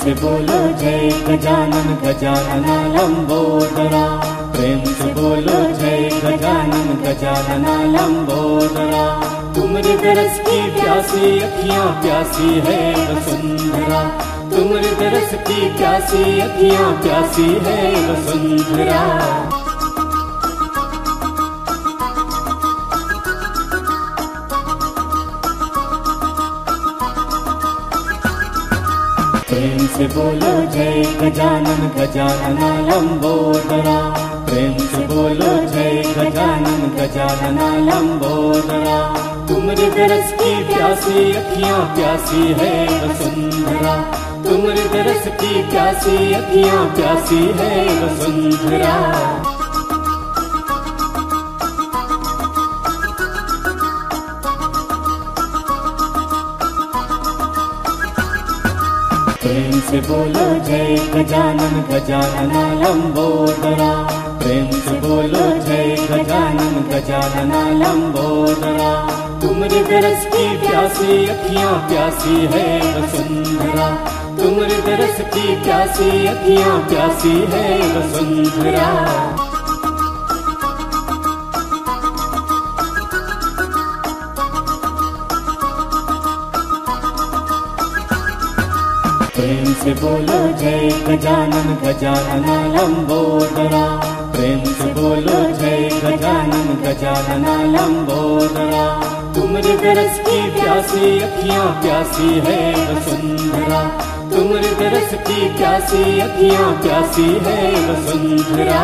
से बोलो जय गजानन गजानन लंबोदरा। प्रेम से बोलो जय गजानन गजानन लंबोदरा। तुम्हारे दरस की प्यासी अखियां प्यासी है वसुंधरा। तुम्हारे दरस की प्यासी अखियां प्यासी है वसुंधरा। प्रेम से बोलो जय गजानन गजानन लंबोदरा। प्रेम से बोलो जय गजानन गजानन लंबोदरा। तुम्हारे दरस की प्यासी अखियां प्यासी है वसुंधरा। तुम्हारे दरस की प्यासी अखियां प्यासी है वसुंधरा। प्रेम से बोलो जय गजानन गजानन लंबोदरा। प्रेम से बोलो जय गजानन गजानन लंबोदरा। तुम्हारे दरस की प्यासी अखियां प्यासी है वसुंधरा। तुम्हारे दरस की प्यासी अखियां प्यासी है वसुंधरा। प्रेम से बोलो जय गजानन गजानन लंबोदरा। प्रेम से बोलो जय गजानन गजानन लंबोदरा। तुम्हारे दरस की प्यासी अखियां प्यासी है वसुंधरा। तुम्हारे दरस की प्यासी अखियां प्यासी है वसुंधरा।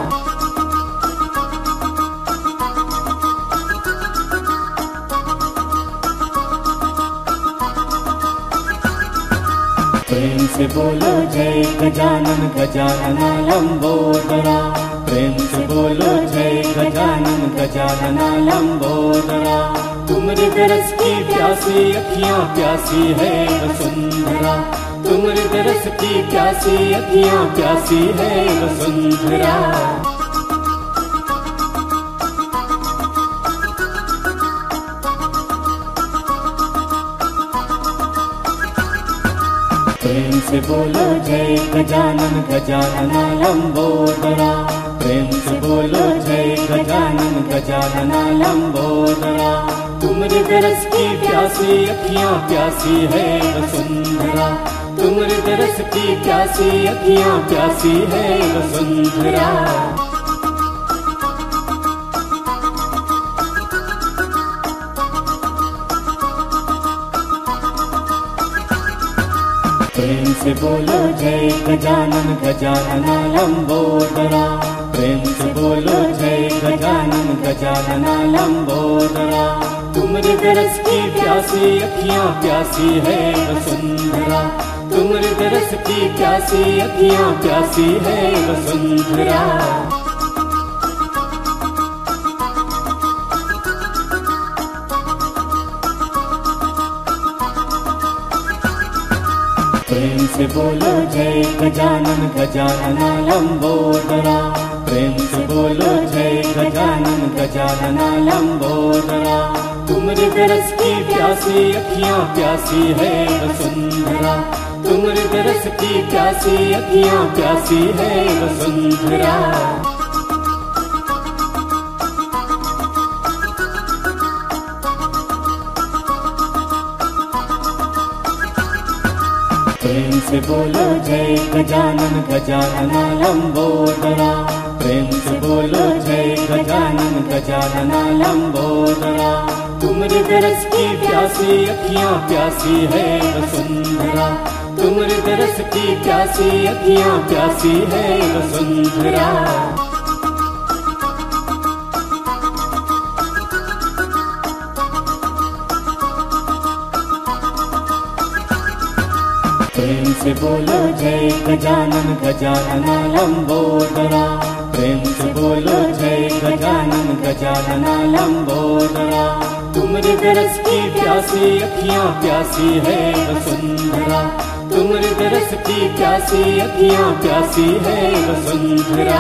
प्रेम से बोलो जय गजानन गजानन लंबोदरा। प्रेम से बोलो जय गजानन गजानन लंबोदरा। तुम्हारे दरस की प्यासी अखियां प्यासी है वसुंधरा। तुम्हारे दरस की प्यासी अखियां प्यासी है वसुंधरा। प्रेम से बोलो जय गजानन गजानन लंबोदरा। प्रेम से बोलो जय गजानन गजानन लंबोदरा। तुम्हारे दरस की प्यासी अखियां प्यासी है वसुंधरा। तुम्हारे दरस की प्यासी अखियां प्यासी है वसुंधरा। प्रेम से बोलो जय गजानन गजानन लंबोदरा। प्रेम से बोलो जय गजानन गजानन लंबोदरा। तुम्हारे दरस की प्यासी अखियां प्यासी है वसुंधरा। तुम्हारे दरस की प्यासी अखियां प्यासी है वसुंधरा। प्रेम से बोलो जय गजानन गजानन लंबोदरा। प्रेम से बोलो जय गजानन गजानन लंबोदरा। तुम्हारे दरस की प्यासी अखियां प्यासी है वसुंधरा। तुम्हारे दरस की प्यासी अखियां प्यासी है वसुंधरा। प्रेम से बोलो जय गजानन गजानन लंबोदरा। प्रेम से बोलो जय गजानन गजानन लंबोदरा। तुम्हारे दरस की प्यासी अखियां प्यासी है वसुंधरा। तुम्हारे दरस की प्यासी अखियां प्यासी है वसुंधरा। प्रेम से बोलो जय गजानन गजानन लंबोदरा। प्रेम से बोलो जय गजानन गजानन लंबोदरा। तुम्हारे दरस की प्यासी अखियां प्यासी है वसुंधरा। तुम्हारे दरस की प्यासी अखियां प्यासी है वसुंधरा।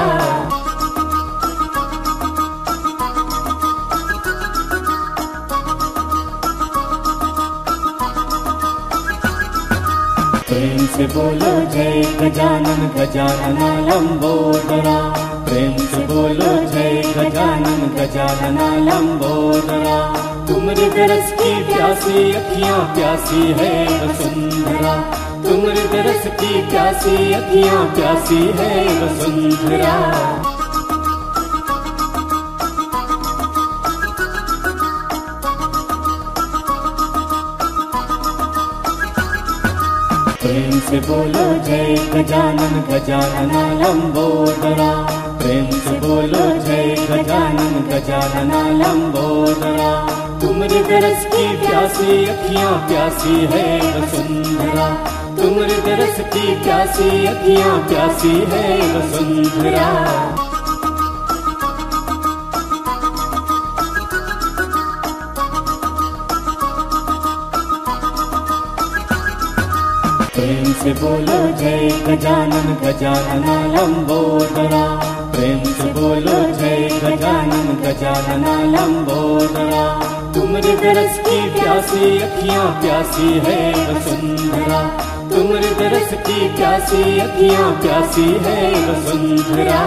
प्रेम से बोलो जय गजानन गजानना लंबोदरा। प्रेम से बोलो जय गजानन गजानना लंबोदरा। तुम्हारे दरस की प्यासी अखियां प्यासी है वसुंधरा। तुम्हारे दरस की प्यासी अखियां प्यासी है वसुंधरा। प्रेम से बोलो जय गजानन गजानना लंबोदरा। प्रेम से बोलो जय गजानन गजानना लंबोदरा। तुम्हारे दरस की प्यासी अखियां प्यासी है वसुंधरा। तुम्हारे दरस की प्यासी अखियां प्यासी है वसुंधरा। प्रेम से बोलो जय गजानन गजानना लंबोदरा। प्रेम से बोलो जय गजानन गजानना लंबोदरा। तुम्हारे दरस की प्यासी अखियां प्यासी है वसुंधरा। तुम्हारे दरस की प्यासी अखियां प्यासी है वसुंधरा।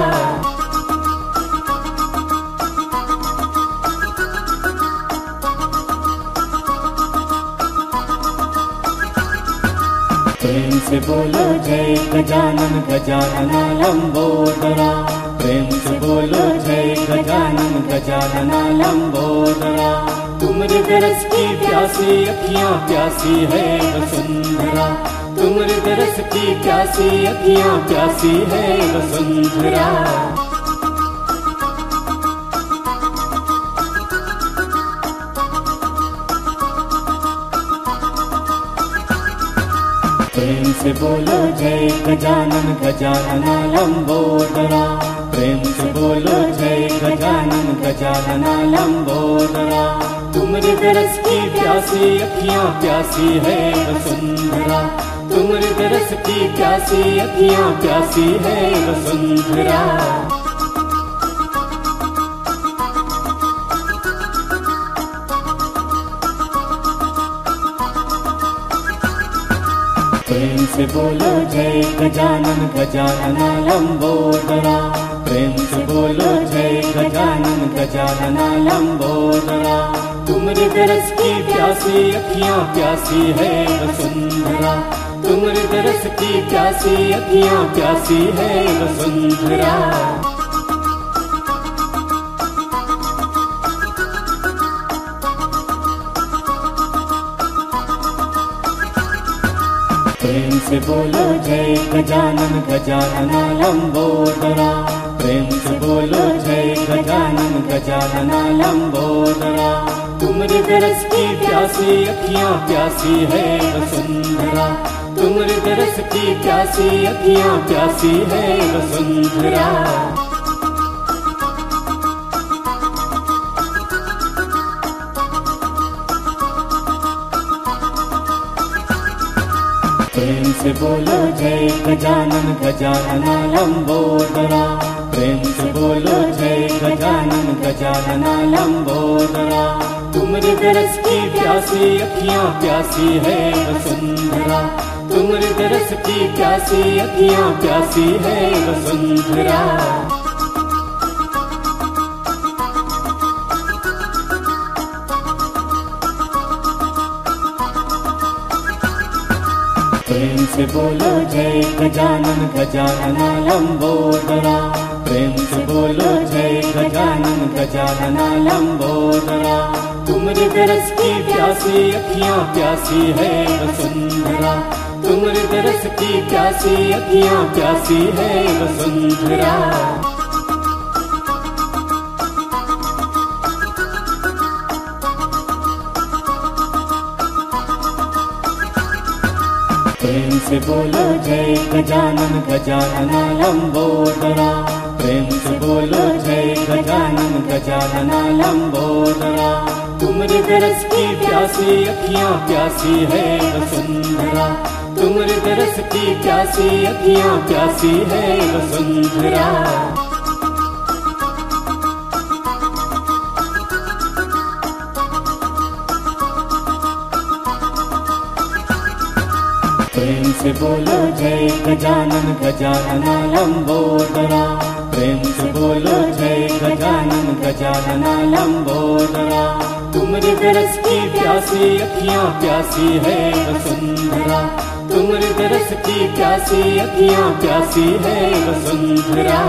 प्रेम से बोलो जय गजानन गजानना लंबोदरा। प्रेम से बोलो जय गजानन गजानना लंबोदरा। तुम्हारे दरस की प्यासी अखियां प्यासी है वसुंधरा। तुम्हारे दरस की प्यासी अखियां प्यासी है वसुंधरा। प्रेम से बोलो जय गजानन गजानना लंबोदरा। प्रेम से बोलो जय गजानन गजानना लंबोदरा। तुम्हारे दरस की प्यासी अखियां प्यासी है वसुंधरा। तुम्हारे दरस की प्यासी अखियां प्यासी है वसुंधरा। प्रेम से बोलो जय गजानन गजानना लंबोदरा। प्रेम से बोलो जय गजानन गजानना लंबोदरा। तुम्हारे दरस की प्यासी अखियां प्यासी है वसुंधरा। तुम्हारे दरस की प्यासी अखियां प्यासी है वसुंधरा। प्रेम से बोलो जय गजानन गजानना लंबोदरा। प्रेम से बोलो जय गजानन गजानना लंबोदरा। तुम्हारे दरस की प्यासी अखियां प्यासी है वसुंधरा। तुम्हारे दरस की प्यासी अखियां प्यासी है वसुंधरा। प्रेम से बोलो जय गजानन गजानना लंबोदरा। प्रेम से बोलो जय गजानन गजानना लंबोदरा। तुम्हारे दरस की प्यासी अखियां प्यासी है वसुंधरा। तुम्हारे दरस की प्यासी अखियां प्यासी है वसुंधरा। प्रेम से बोलो जय गजानन गजानना लंबोदरा। प्रेम से बोलो जय गजानन गजानना लंबोदरा। तुम्हारे दरस की प्यासी अखियां प्यासी है वसुंधरा। तुम्हारे दरस की प्यासी अखियां प्यासी है वसुंधरा। प्रेम से बोलो जय गजानन गजानना लंबोदरा। प्रेम से बोलो जय गजानन गजानना लंबोदरा। तुम्हारे दरस की प्यासी अखियां प्यासी है वसुंधरा। तुम्हारे दरस की प्यासी अखियां प्यासी है वसुंधरा। प्रेम से से बोलो जय गजानन गजानना लंबोदरा। प्रेम से बोलो जय गजानन गजानना लंबोदरा। तुम्हारे दरस की प्यासी अखियां प्यासी है वसुंधरा। तुम्हारे दरस की प्यासी अखियां प्यासी है वसुंधरा।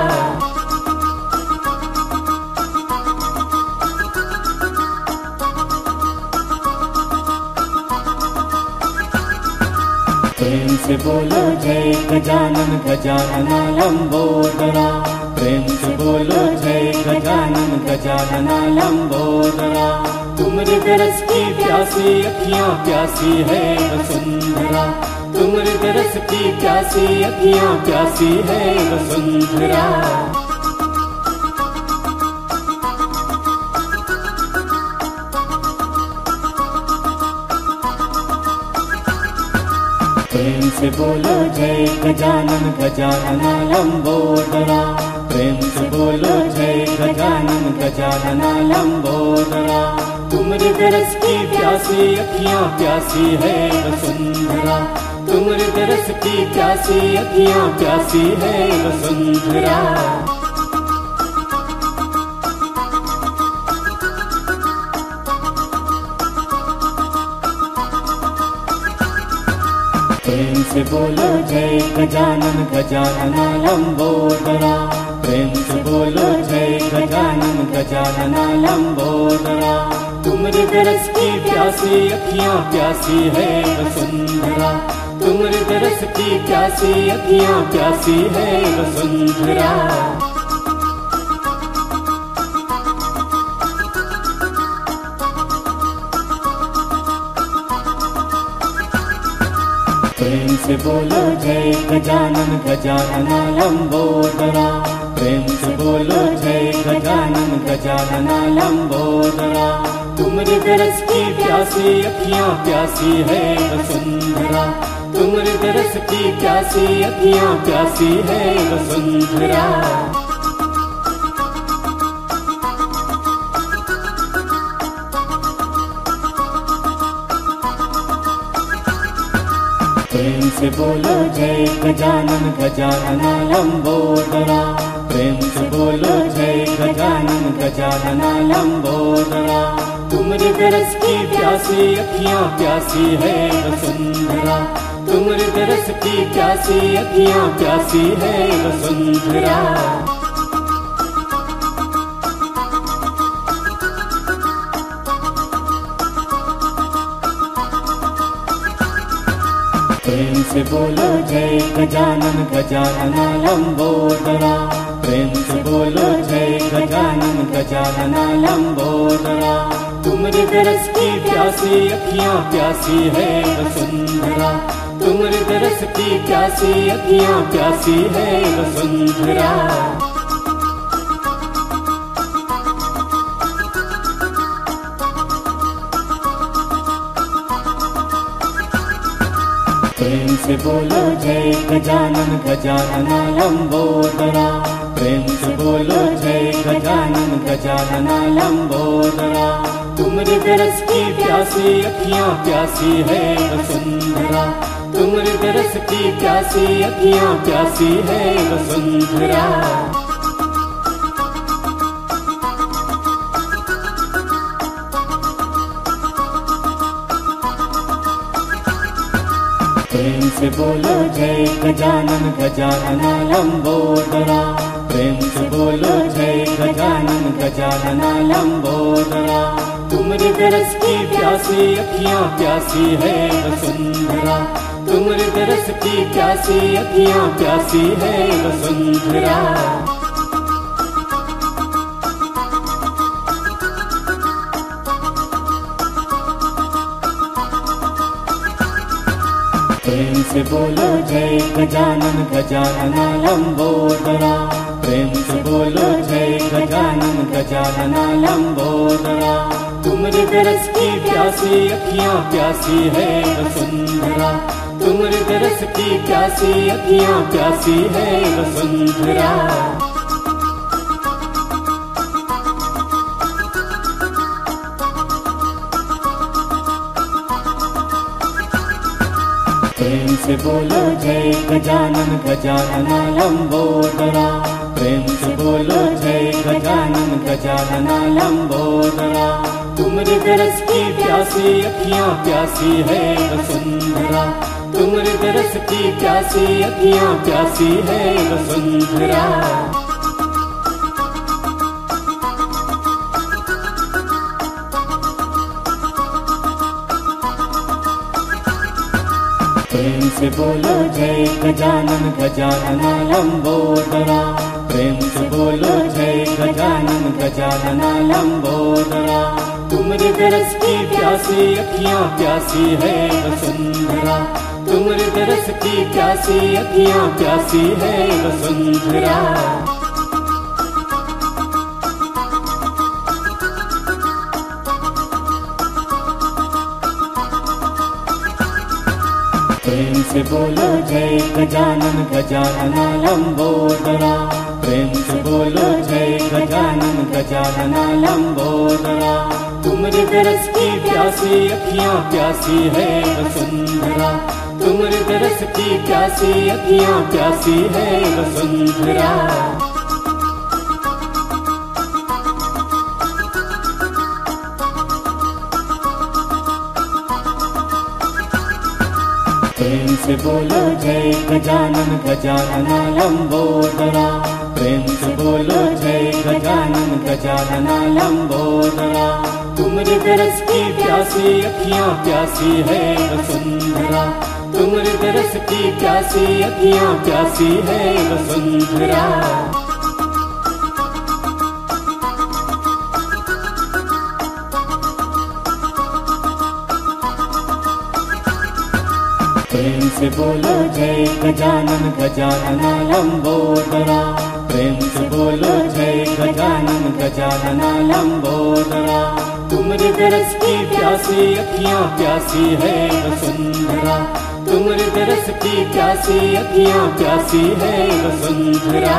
प्रेम से बोलो जय गजानन गजानना लंबोदरा। प्रेम से बोलो जय गजानन गजानना लंबोदरा। तुम्हारे दरस की प्यासी अखियां प्यासी है वसुंधरा। तुम्हारे दरस की प्यासी अखियां प्यासी है वसुंधरा। प्रेम से बोलो जय गजानन गजानना लंबोदरा। प्रेम से बोलो जय गजानन गजानना लंबोदरा। तुम्हारे दरस की प्यासी अखियां प्यासी है वसुंधरा। तुम्हारे दरस की प्यासी अखियां प्यासी है वसुंधरा। प्रेम से बोलो जय गजानन गजानना लंबोदरा। प्रेम से बोलो जय गजानन गजानना लंबोदरा। तुम्हारे दरस की प्यासी अखियां प्यासी है वसुंधरा। तुम्हारे दरस की प्यासी अखियां प्यासी है वसुंधरा। प्रेम से बोलो जय गजानन गजानना लंबोदरा। प्रेम से बोलो जय गजानन गजानना लंबोदरा। तुम्हारे दरस की प्यासी अखियां प्यासी है वसुंधरा। तुम्हारे दरस की प्यासी अखियां प्यासी है वसुंधरा। प्रेम से बोलो जय गजानन गजानना लंबोदरा। प्रेम से बोलो जय गजानन गजानना लंबोदरा। तुम्हारे दरस की प्यासी अखियां प्यासी है वसुंधरा। तुम्हारे दरस की प्यासी अखियां प्यासी है वसुंधरा। प्रेम से बोलो जय गजानन गजानना लंबोदरा। प्रेम से बोलो जय गजानन गजानना लंबोदरा। तुम्हारे दरस की प्यासी अखियां प्यासी है वसुंधरा। तुम्हारे दरस की प्यासी अखियां प्यासी है वसुंधरा। प्रेम से बोलो जय गजानन गजानना लंबोदरा। प्रेम से बोलो जय गजानन गजानना लंबोदरा। तुम्हारे दरस की प्यासी अखियां प्यासी है वसुंधरा। तुम्हारे दरस की प्यासी अखियां प्यासी है वसुंधरा। प्रेम से बोलो जय गजानन गजानना लंबोदरा। प्रेम से बोलो जय गजानन गजानना लंबोदरा। तुम्हारे दरस की प्यासी अखियां प्यासी है वसुंधरा। तुम्हारे दरस की प्यासी अखियां प्यासी है वसुंधरा। प्रेम से बोलो जय गजानन गजानना लंबोदरा। प्रेम से बोलो जय गजानन गजानना लंबोदरा। तुम्हारे दरस की प्यासी अखियां प्यासी है वसुंधरा। तुम्हारे दरस की प्यासी अखियां प्यासी है वसुंधरा। प्रेम से बोलो जय गजानन गजानन लंबोदरा। प्रेम से बोलो जय गजानन गजानन लंबोदरा। तुम्हारे दरस की प्यासी अखियां प्यासी है वसुंधरा। तुम्हारे दरस की प्यासी अखियां प्यासी है वसुंधरा। प्रेम से बोलो जय गजानन गजानन लंबोदरा। प्रेम से बोलो जय गजानन गजानन लंबोदरा। तुम्हारे दरस की प्यासी अखियां प्यासी है वसुंधरा। तुम्हारे दरस की प्यासी अखियां प्यासी है वसुंधरा। प्रेम से बोलो जय गजानन गजानन लंबोदरा। प्रेम से बोलो जय गजानन गजानन लंबोदरा। तुम्हारे दरस की प्यासी अखियां प्यासी है वसुंधरा। तुम्हारे दरस की प्यासी अखियां प्यासी है वसुंधरा। प्रेम से बोलो जय गजानन गजानन लंबोदरा। प्रेम से बोलो जय गजानन गजानन लंबोदरा। तुम्हारे दरस की प्यासी अखियां प्यासी है वसुंधरा। तुम्हारे दरस की प्यासी अखियां प्यासी है वसुंधरा। प्रेम से बोलो जय गजानन गजानन लंबोदरा। प्रेम से बोलो जय गजानन गजानन लंबोदरा। तुम्हारे दरस की प्यासी अखियां प्यासी है वसुंधरा। तुम्हारे दरस की प्यासी अखियां प्यासी है वसुंधरा।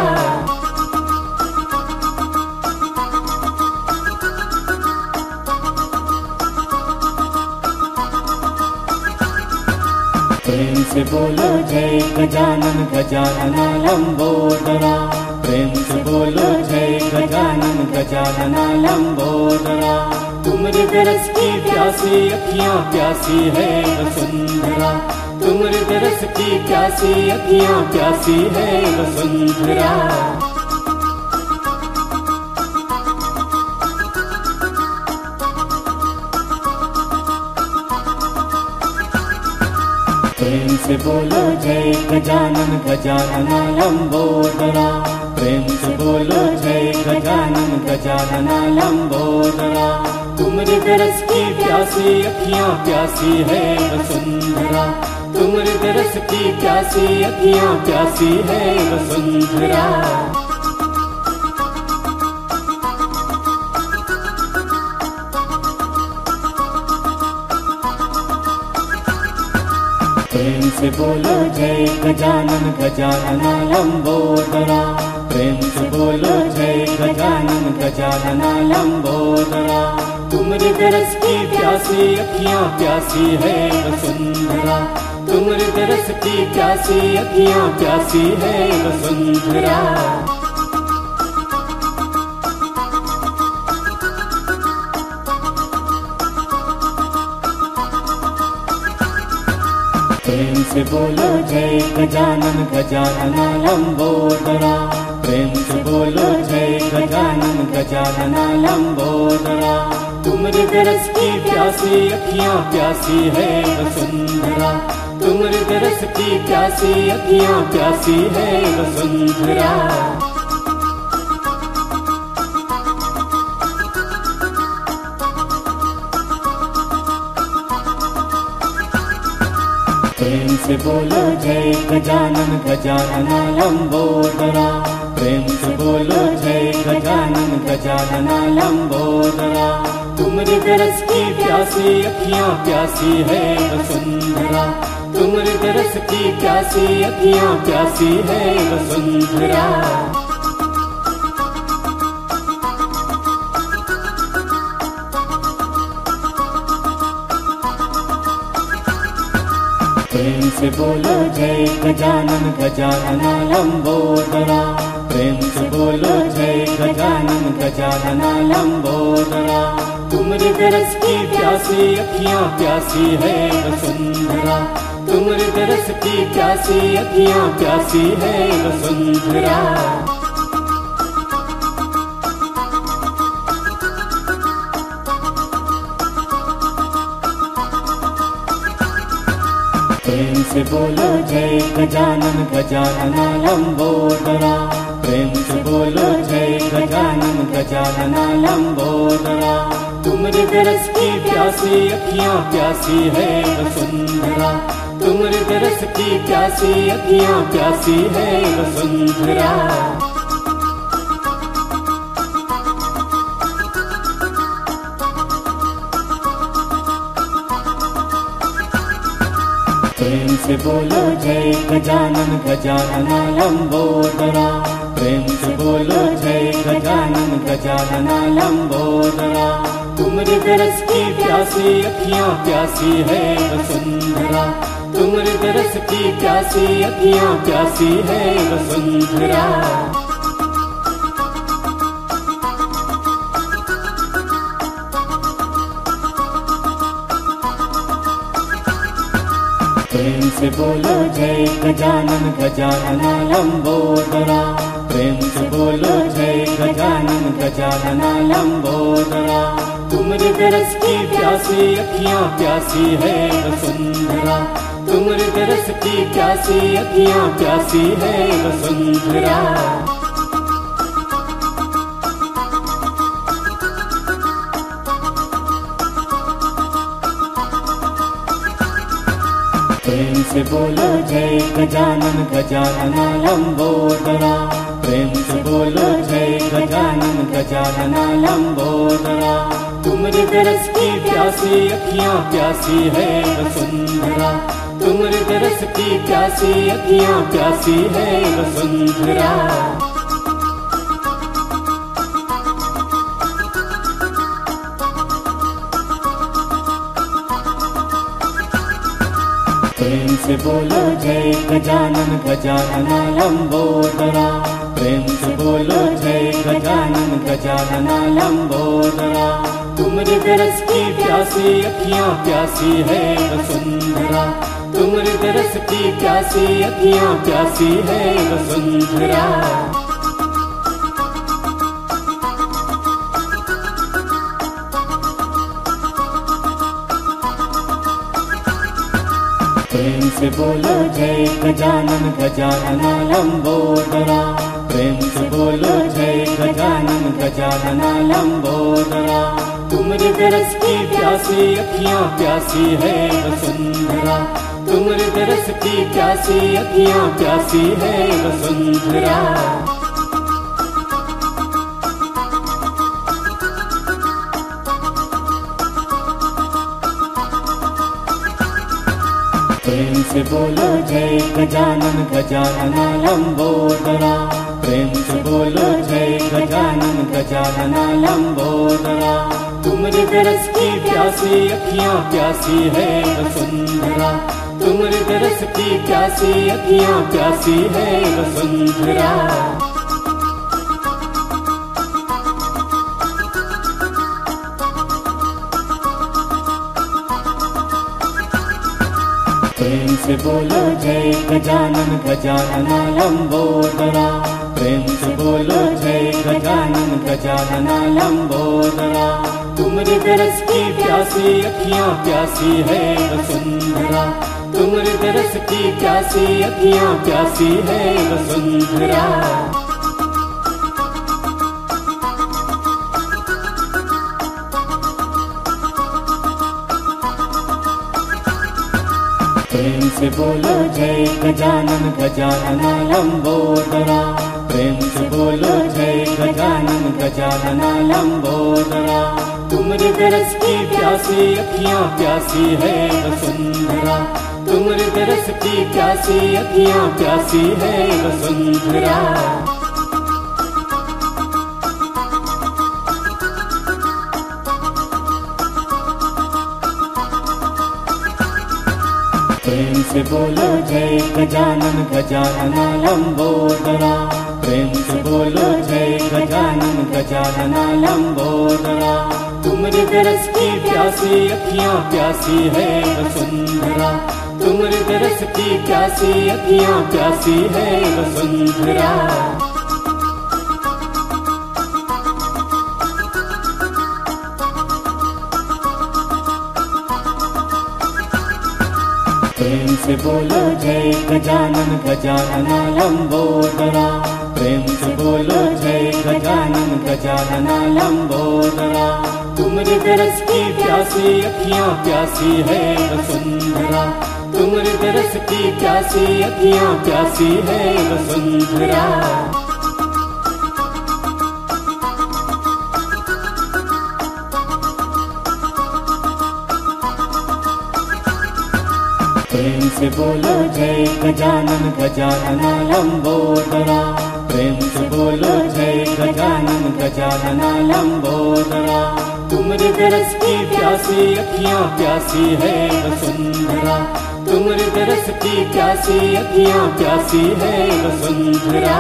प्रेम से बोलो जय गजानन गजानन लंबोदरा। प्रेम से बोलो जय गजानन गजानन लंबोदरा। तुम्हारे दरस की प्यासी अखियां प्यासी है वसुंधरा। तुम्हारे दरस की प्यासी अखियां प्यासी है वसुंधरा। प्रेम से बोलो जय गजानन गजानन लंबोदरा। प्रेम से बोलो जय गजानन गजानन लंबोदरा। तुम्हारे दरस की प्यासी अखियां प्यासी है वसुंधरा। तुम्हारे दरस की प्यासी अखियां प्यासी है वसुंधरा। प्रेम से बोलो जय गजानन गजानन लंबोदरा। प्रेम से बोलो जय गजानन गजानन लंबोदरा। तुम्हारे दरस की प्यासी अखियां प्यासी है वसुंधरा। तुम्हारे दरस की प्यासी अखियां प्यासी है वसुंधरा। प्रेम से बोलो जय गजानन गजानन लंबोदरा। प्रेम से बोलो जय गजानन गजानन लंबोदरा। तुम्हारे दरस की प्यासी अखियां प्यासी है वसुंधरा। तुम्हारे दरस की प्यासी अखियां प्यासी है वसुंधरा। प्रेम से बोलो जय गजानन गजानन लंबोदरा। प्रेम से बोलो जय गजानन गजानन लंबोदरा। तुम्हारे दरस की प्यासी अखियां प्यासी है वसुंधरा। तुम्हारे दरस की प्यासी अखियां प्यासी है वसुंधरा। प्रेम से बोलो जय गजानन गजानना लंबोदरा। प्रेम से बोलो जय गजानन गजानना लंबोदरा। तुम्हारे दरस की प्यासी अखियां प्यासी है वसुंधरा। तुम्हारे दरस की प्यासी अखियां प्यासी है वसुंधरा। प्रेम से बोलो जय गजानन गजानना लंबोदरा। प्रेम से बोलो जय गजानन गजानना लंबोदरा। तुम्हारे दरस की प्यासी अखियां प्यासी है वसुंधरा। तुम्हारे दरस की प्यासी अखियां प्यासी है वसुंधरा। प्रेम से बोलो जय गजानन गजानना लंबोदरा। प्रेम से बोलो जय गजानन गजानना लंबोदरा। तुम्हारे दरस की प्यासी अखियां प्यासी है वसुंधरा। तुम्हारे दरस की प्यासी अखियां प्यासी है वसुंधरा। प्रेम से बोलो जय गजानन गजानना लंबोदरा। प्रेम से बोलो जय गजानन गजानना लंबोदरा। तुम्हारे दरस की प्यासी अखियां प्यासी है वसुंधरा। तुम्हारे दरस की प्यासी अखियां प्यासी है वसुंधरा। प्रेम से बोलो जय गजानन गजानना लंबोदरा। प्रेम से बोलो जय गजानन गजानना लंबोदरा। तुम्हारे दरस की प्यासी अखियां प्यासी है वसुंधरा। तुम्हारे दरस की प्यासी अखियां प्यासी है वसुंधरा। प्रेम से बोलो जय गजानन गजानना लंबोदरा। प्रेम से बोलो जय गजानन गजानना लंबोदरा। तुम्हारे दरस की प्यासी अखियां प्यासी है वसुंधरा। तुम्हारे दरस की प्यासी अखियां प्यासी है वसुंधरा। प्रेम से बोलो जय गजानन गजानना लंबोदरा। प्रेम से बोलो जय गजानन गजानना लंबोदरा। तुम्हारे दरस की प्यासी अखियां प्यासी है वसुंधरा। तुम्हारे दरस की प्यासी अखियां प्यासी है वसुंधरा। प्रेम से बोलो जय गजानन गजानना लंबोदरा। प्रेम से बोलो जय गजानन गजानना लंबोदरा। तुम्हारे दरस की प्यासी अखियां प्यासी है वसुंधरा। तुम्हारे दरस की प्यासी अखियां प्यासी है वसुंधरा। प्रेम से बोलो जय गजानन गजानना लंबोदरा। प्रेम से बोलो जय गजानन गजानना लंबोदरा। तुम्हारे दरस की प्यासी अखियां प्यासी है वसुंधरा। तुम्हारे दरस की प्यासी अखियां प्यासी है वसुंधरा। प्रेम से बोलो जय गजानन गजानना लंबोदरा। प्रेम से बोलो जय गजानन गजानना लंबोदरा। तुम्हारे दरस की प्यासी अखियां प्यासी है वसुंधरा। तुम्हारे दरस की प्यासी अखियां प्यासी है वसुंधरा। प्रेम से बोलो जय गजानन गजानना लंबोदरा। प्रेम से बोलो जय गजानन गजानना लंबोदरा। तुम्हारे दरस की प्यासी अखियां प्यासी है वसुंधरा। तुम्हारे दरस की प्यासी अखियां प्यासी है वसुंधरा। प्रेम से बोलो जय गजानन गजानना लंबोदरा। प्रेम से बोलो जय गजानन गजानना लंबोदरा। तुम्हारे दरस की प्यासी अखियां प्यासी है वसुंधरा। तुम्हारे दरस की प्यासी अखियां प्यासी है वसुंधरा। प्रेम से बोलो जय गजानन गजानना लंबोदरा। प्रेम से बोलो जय गजानन गजानना लंबोदरा। तुम्हारे दरस की प्यासी अखियां प्यासी है वसुंधरा। तुम्हारे दरस की प्यासी अखियां प्यासी है वसुंधरा।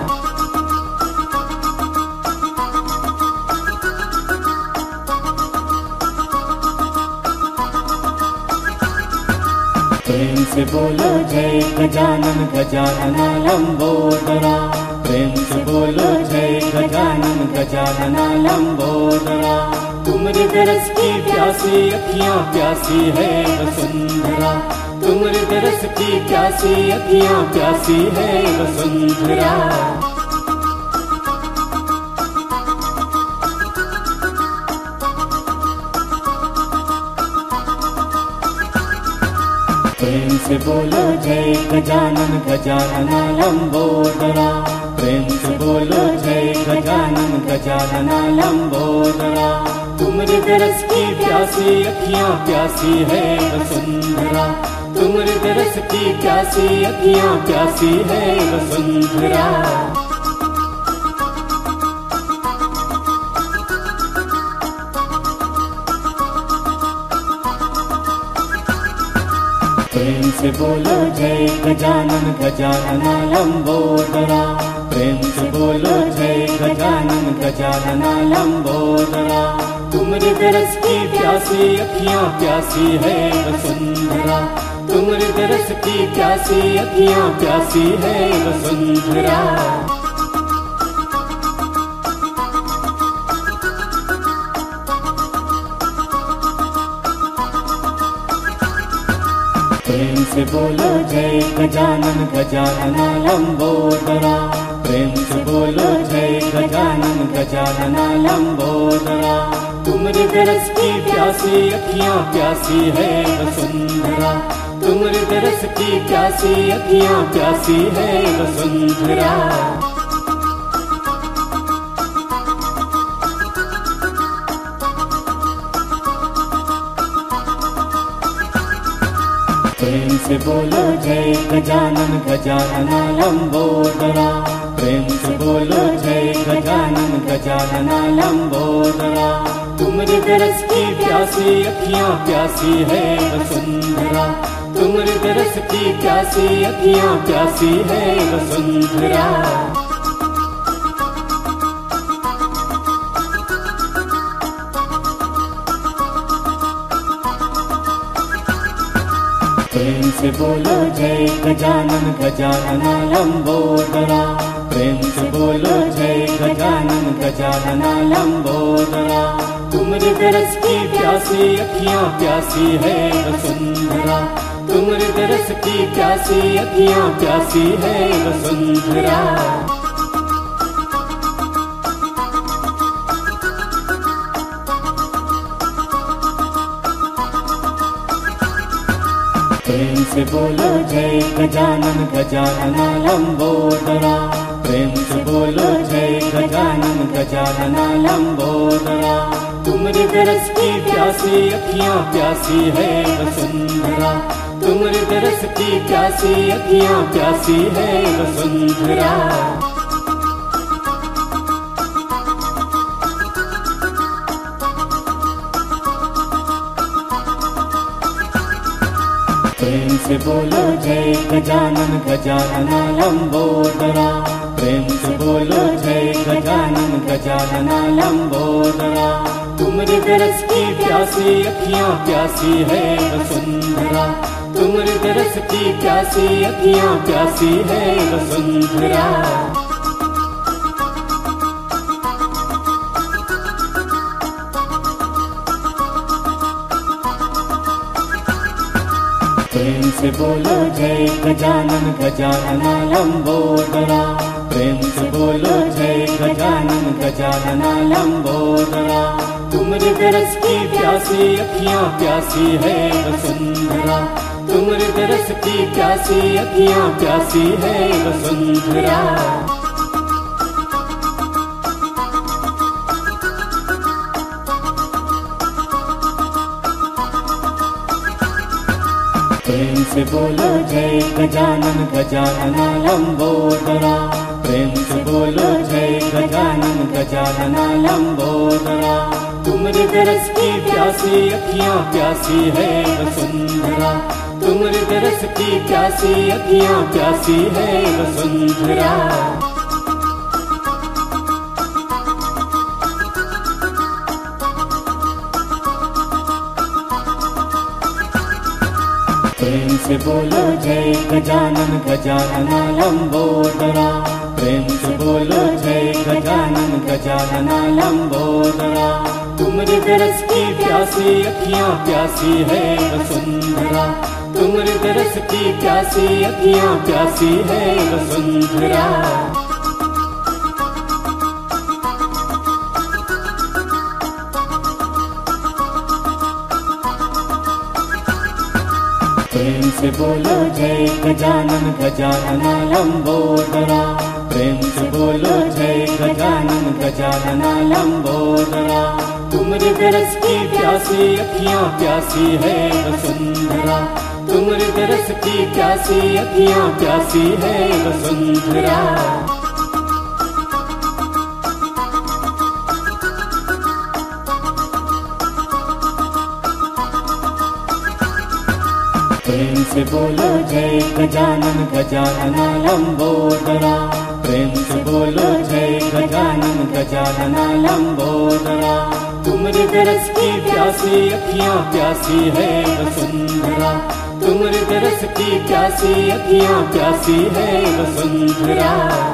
प्रेम से बोलो जय गजानन गजानना लंबोदरा। प्रेम से बोलो जय गजानन गजानना लंबोदरा। तुम्हारे दरस की प्यासी अखियां प्यासी है वसुंधरा। तुम्हारे दरस की प्यासी अखियां प्यासी है वसुंधरा। प्रेम से बोलो जय गजानन गजानना लंबोदरा। प्रेम से बोलो जय गजानन गजानना लंबोदरा। तुम्हारे दरस की प्यासी अखियां प्यासी है वसुंधरा। तुम्हारे दरस की प्यासी अखियां प्यासी है वसुंधरा। प्रेम से बोलो जय गजानन गजानना लंबोदरा। प्रेम से बोलो जय गजानन गजानना लंबोदरा। तुम्हारे दरस की प्यासी अखियां प्यासी है वसुंधरा। तुम्हारे दरस की प्यासी अखियां प्यासी है वसुंधरा। प्रेम से बोलो जय गजानन गजानना लंबोदरा। प्रेम से बोलो जय गजानन गजानना लंबोदरा। तुम्हारे दरस की प्यासी अखियां प्यासी है वसुंधरा। तुम्हारे दरस की प्यासी अखियां प्यासी है वसुंधरा। प्रेम से बोलो जय गजानन गजानना लंबोदरा। प्रेम से बोलो जय गजानन गजानना लंबोदरा। तुम्हारे दरस की प्यासी अखियां प्यासी है वसुंधरा। तुम्हारे दरस की प्यासी अखियां प्यासी है वसुंधरा। प्रेम से बोलो जय गजानन गजानना लंबोदरा। प्रेम से बोलो जय गजानन गजानना लंबोदरा। तुम्हारे दरस की प्यासी अखियां प्यासी है वसुंधरा। तुम्हारे दरस की प्यासी अखियां प्यासी है वसुंधरा। प्रेम से बोलो जय गजानन गजानना लंबोदरा। प्रेम से बोलो जय गजानन गजानना लंबोदरा। तुम्हारे दरस की प्यासी अखियां प्यासी है वसुंधरा। तुम्हारे दरस की प्यासी अखियां प्यासी है वसुंधरा। प्रेम से बोलो जय गजानन गजानना लंबोदरा। प्रेम से बोलो जय गजानन गजानना लंबोदरा। तुम्हारे दरस की प्यासी अखियां प्यासी है वसुंधरा। तुम्हारे दरस की प्यासी अखियां प्यासी है वसुंधरा। प्रेम से बोलो जय गजानन गजानना लंबोदरा। प्रेम से बोलो जय गजानन गजानना लंबोदरा। तुम्हारे दरस की प्यासी अखियां प्यासी है वसुंधरा। तुम्हारे दरस की प्यासी अखियां प्यासी है वसुंधरा। प्रेम से बोलो जय गजानन गजानना लंबोदरा। प्रेम से बोलो जय गजानन गजानना लंबोदरा। तुम्हारे दरस की प्यासी अखियां प्यासी है वसुंधरा। तुम्हारे दरस की प्यासी अखियां प्यासी है वसुंधरा। प्रेम से बोलो जय गजानन गजानना लंबोदरा। प्रेम से बोलो जय गजानन गजानना लंबोदरा। तुम्हारे दरस की प्यासी अखियां प्यासी है वसुंधरा। तुम्हारे दरस की प्यासी अखियां प्यासी है वसुंधरा। प्रेम से बोलो जय गजानन गजानना लंबोदरा। प्रेम से बोलो जय गजानन गजानना लंबोदरा। तुम्हारे दरस की प्यासी अखियां प्यासी है वसुंधरा। तुम्हारे दरस की प्यासी अखियां प्यासी है वसुंधरा। प्रेम से बोलो जय गजानन गजानना लंबोदरा। प्रेम से बोलो जय गजानन गजानना लंबोदरा। तुम्हारे दरस की प्यासी अखियां प्यासी है वसुंधरा। तुम्हारे दरस की प्यासी अखियां प्यासी है वसुंधरा।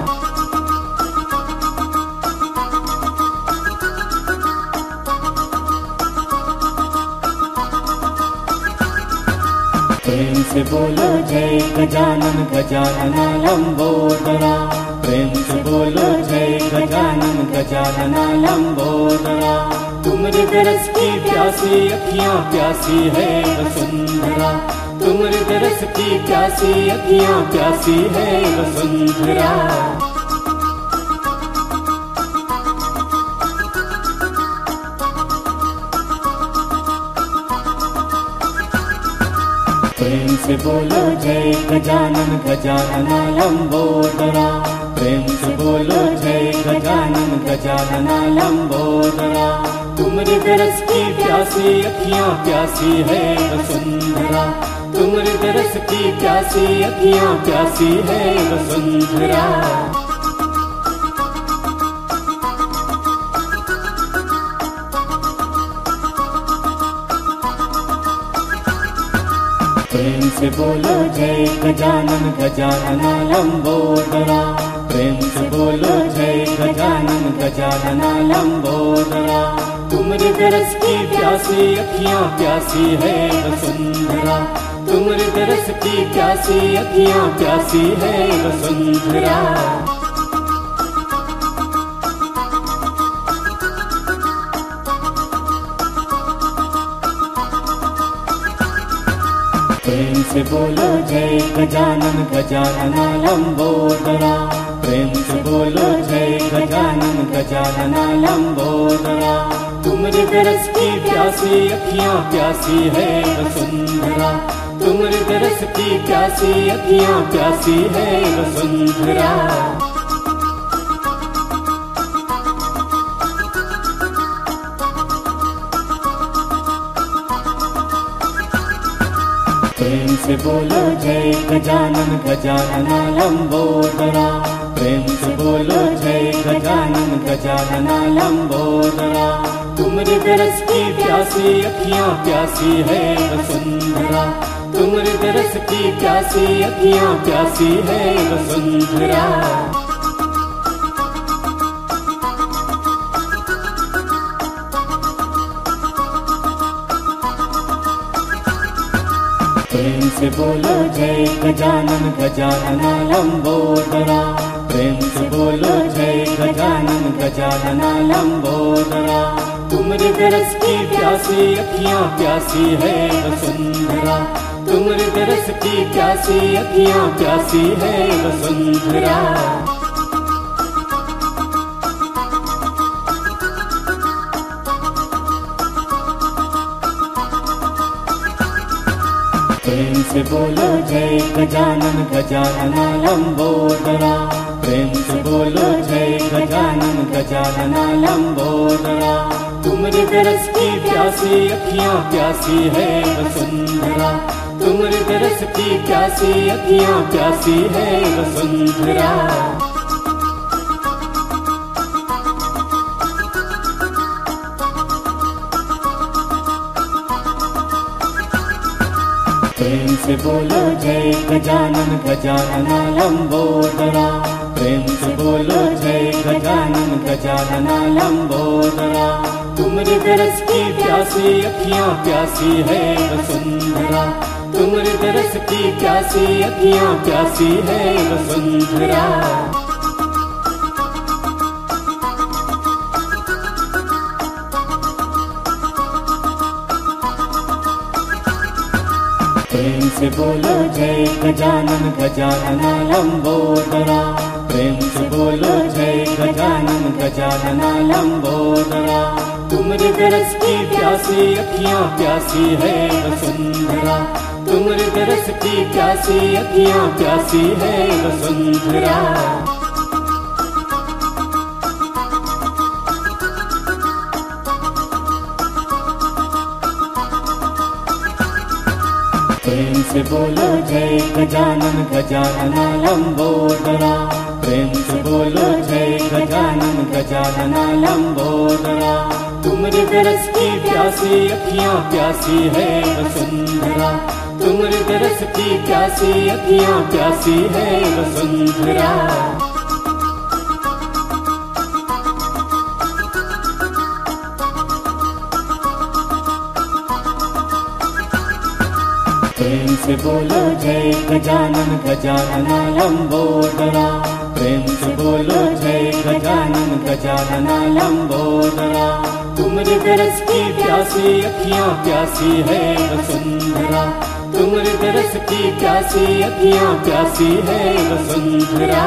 प्रेम से बोलो जय गजानन गजानना लंबोदरा। प्रेम से बोलो जय गजानन गजानना लंबोदरा। तुम्हारे दरस की प्यासी अखियां प्यासी है वसुंधरा। तुम्हारे दरस की प्यासी अखियां प्यासी है वसुंधरा। प्रेम से बोलो जय गजानन गजानना लंबोदरा। प्रेम से बोलो जय गजानन गजानना लंबोदरा। तुम्हारे दरस की प्यासी अखियां प्यासी है वसुंधरा। तुम्हारे दरस की प्यासी अखियां प्यासी है वसुंधरा। प्रेम से बोलो जय गजानन गजानना लंबोदरा। प्रेम से बोलो जय गजानन गजानना लंबोदरा। तुम्हारे दरस की प्यासी अखियां प्यासी है वसुंधरा। तुम्हारे दरस की प्यासी अखियां प्यासी है वसुंधरा। प्रेम से बोलो जय गजानन गजानना लंबोदरा। प्रेम से बोलो जय गजानन गजानना लंबोदरा। तुम्हारे दरस की प्यासी अखियां प्यासी है वसुंधरा। तुम्हारे दरस की प्यासी अखियां प्यासी है वसुंधरा। प्रेम से बोलो जय गजानन गजानन लंबोदरा। प्रेम से बोलो जय गजानन गजानन लंबोदरा। तुम्हारे दरस की प्यासी अखियां प्यासी है वसुंधरा। तुम्हारे दरस की प्यासी अखियां प्यासी है वसुंधरा। प्रेम से बोलो जय गजानन गजानन लंबोदरा। प्रेम से बोलो जय गजानन गजानन लंबोदरा। तुम्हारे दरस की प्यासी अखियां प्यासी है वसुंधरा। तुम्हारे दरस की प्यासी अखियां प्यासी है वसुंधरा। प्रेम से बोलो जय गजानन गजानन लंबोदरा। प्रेम से बोलो जय गजानन गजानन लंबोदरा। तुम्हारे दरस की प्यासी अखियां प्यासी है वसुंधरा। तुम्हारे दरस की प्यासी अखियां प्यासी है वसुंधरा। प्रेम से बोलो जय गजानन गजानन लंबोदरा। प्रेम से बोलो जय गजानन गजानन लंबोदरा। तुम्हारे दरस की प्यासी अखियां प्यासी है वसुंधरा। तुम्हारे दरस की प्यासी अखियां प्यासी है वसुंधरा। प्रेम से बोलो जय गजानन गजानन लंबोदरा। प्रेम से बोलो जय गजानन गजानन लंबोदरा। तुम्हारे दरस की प्यासी अखियां प्यासी है वसुंधरा। तुम्हारे दरस की प्यासी अखियां प्यासी है वसुंधरा। प्रेम से बोलो जय गजानन गजानन लंबोदरा। प्रेम से बोलो जय गजानन गजानन लंबोदरा। तुम्हारे दरस की प्यासी अखियां प्यासी है वसुंधरा। तुम्हारे दरस की प्यासी अखियां प्यासी है वसुंधरा। प्रेम से बोलो जय गजानन गजानन लंबोदरा। प्रेम से बोलो जय गजानन गजानन लंबोदरा। तुम्हारे दरस की प्यासी अखियां प्यासी है वसुंधरा। तुम्हारे दरस की प्यासी अखियां प्यासी है वसुंधरा।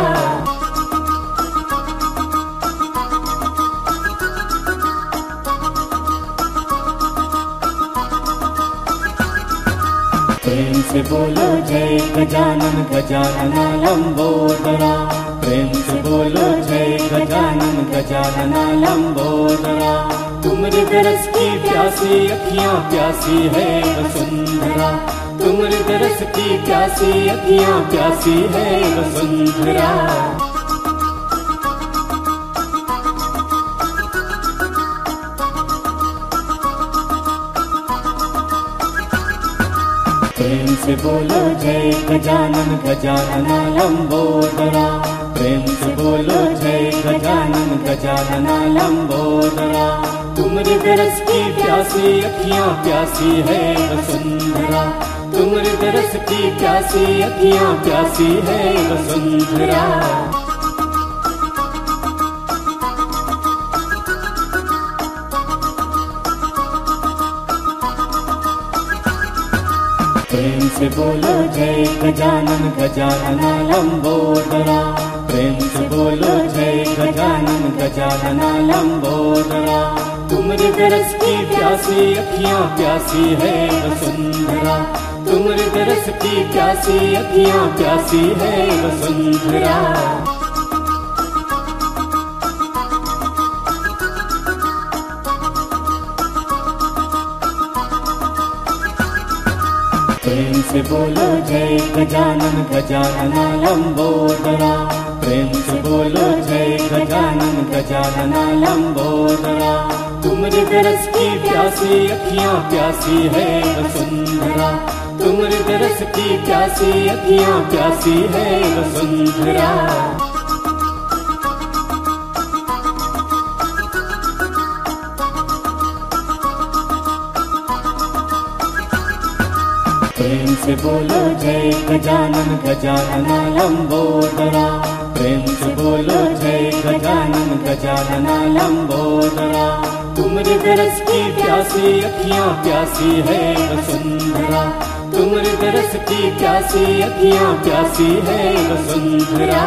प्रेम से बोलो जय गजानन गजानन लंबोदरा। प्रेम से बोलो जय गजानन गजानन लंबोदरा। तुम्हारे दरस की प्यासी अखियां प्यासी है वसुंधरा। तुम्हारे दरस की प्यासी अखियां प्यासी है वसुंधरा। प्रेम से बोलो जय गजानन गजानन लंबोदरा। प्रेम से बोलो जय गजानन गजानन लंबोदरा। तुम्हारे दरस की प्यासी अखियां प्यासी है वसुंधरा। तुम्हारे दरस की प्यासी अखियां प्यासी है वसुंधरा। प्रेम से बोलो जय गजानन गजानन लंबोदरा। प्रेम से बोलो जय गजानन गजानन लंबोदरा। तुम्हारे दरस की प्यासी अखियां प्यासी है वसुंधरा। तुम्हारे दरस की प्यासी अखियां प्यासी है वसुंधरा। प्रेम से बोलो जय गजानन गजानना लंबोदरा। प्रेम से बोलो जय गजानन गजानना लंबोदरा। तुम्हारे दरस की प्यासी अखियां प्यासी है वसुंधरा। तुम्हारे दरस की प्यासी अखियां प्यासी है वसुंधरा। प्रेम से बोलो जय गजानन गजानना लंबोदरा। प्रेम से बोलो जय गजानन गजानना लंबोदरा। तुम्हारे दरस की प्यासी अखियां प्यासी है वसुंधरा। तुम्हारे दरस की प्यासी अखियां प्यासी है वसुंधरा।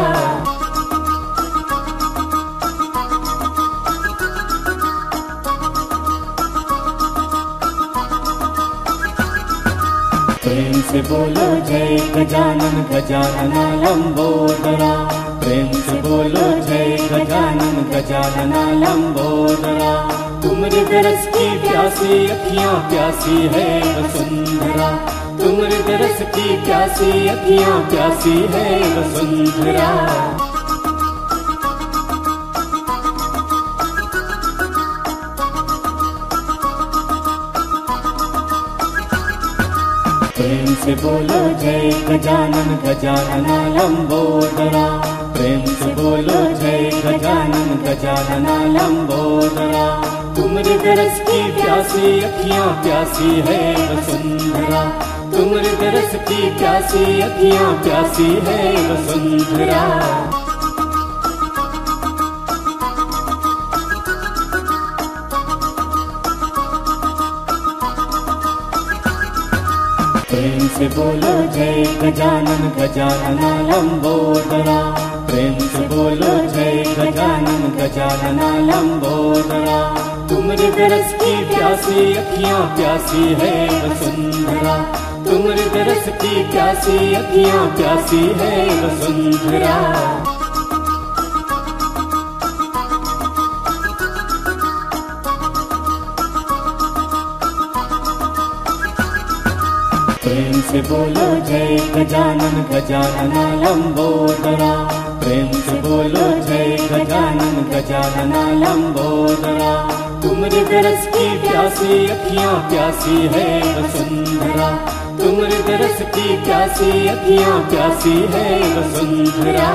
प्रेम से बोलो जय गजानन गजानना लंबोदरा। प्रेम से बोलो जय गजानन गजानना लंबोदरा। तुम्हारे दरस की प्यासी अखियां प्यासी है वसुंधरा। तुम्हारे दरस की प्यासी अखियां प्यासी है वसुंधरा। प्रेम से बोलो जय गजानन गजानना लंबोदरा। प्रेम से बोलो जय गजानन गजानना लंबोदरा। तुम्हारे दरस की प्यासी अखियां प्यासी है वसुंधरा। तुम्हारे दरस की प्यासी अखियां प्यासी है वसुंधरा। प्रेम से बोलो जय गजानन गजानना लंबोदरा। प्रेम से बोलो जय गजानन गजानना लंबोदरा। तुम्हारे दरस की प्यासी अखियां प्यासी है वसुंधरा। तुम्हारे दरस की प्यासी अखियां प्यासी है वसुंधरा। प्रेम से बोलो जय गजानन गजानना लंबोदरा। प्रेम से बोलो जय गजानन गजानना लंबोदरा। तुम्हारे दरस की प्यासी अखियां प्यासी है वसुंधरा। तुम्हारे दरस की प्यासी अखियां प्यासी है वसुंधरा।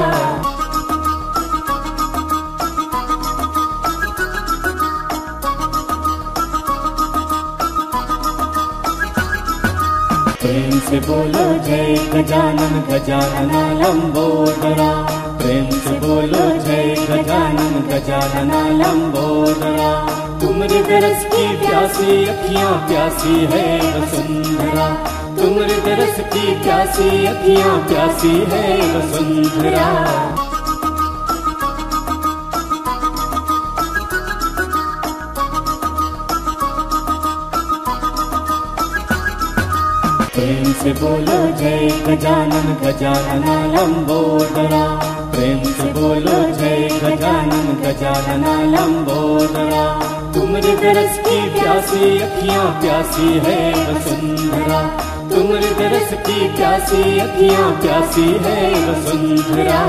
प्रेम से बोलो जय गजानन गजानना लंबोदरा। प्रेम से बोलो जय गजानन गजानना लंबोदरा। तुम्हारे दरस की प्यासी अखियां प्यासी है वसुंधरा। तुम्हारे दरस की प्यासी अखियां प्यासी है वसुंधरा। प्रेम से बोलो जय गजानन गजानना लंबोदरा। प्रेम से बोलो जय गजानन गजानना लंबोदरा। तुम्हारे दरस की प्यासी अखियां प्यासी है वसुंधरा। तुम्हारे दरस की प्यासी अखियां प्यासी है वसुंधरा।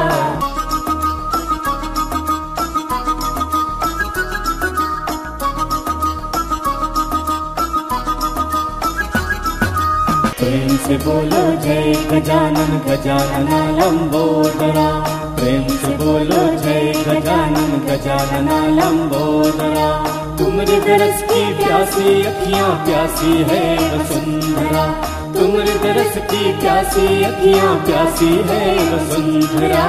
प्रेम से बोलो जय गजानन गजानना लंबोदरा। प्रेम से बोलो जय गजानन गजानना लंबोदरा। तुम्हारे दरस की प्यासी अखियां प्यासी है वसुंधरा। तुम्हारे दरस की प्यासी अखियां प्यासी है वसुंधरा।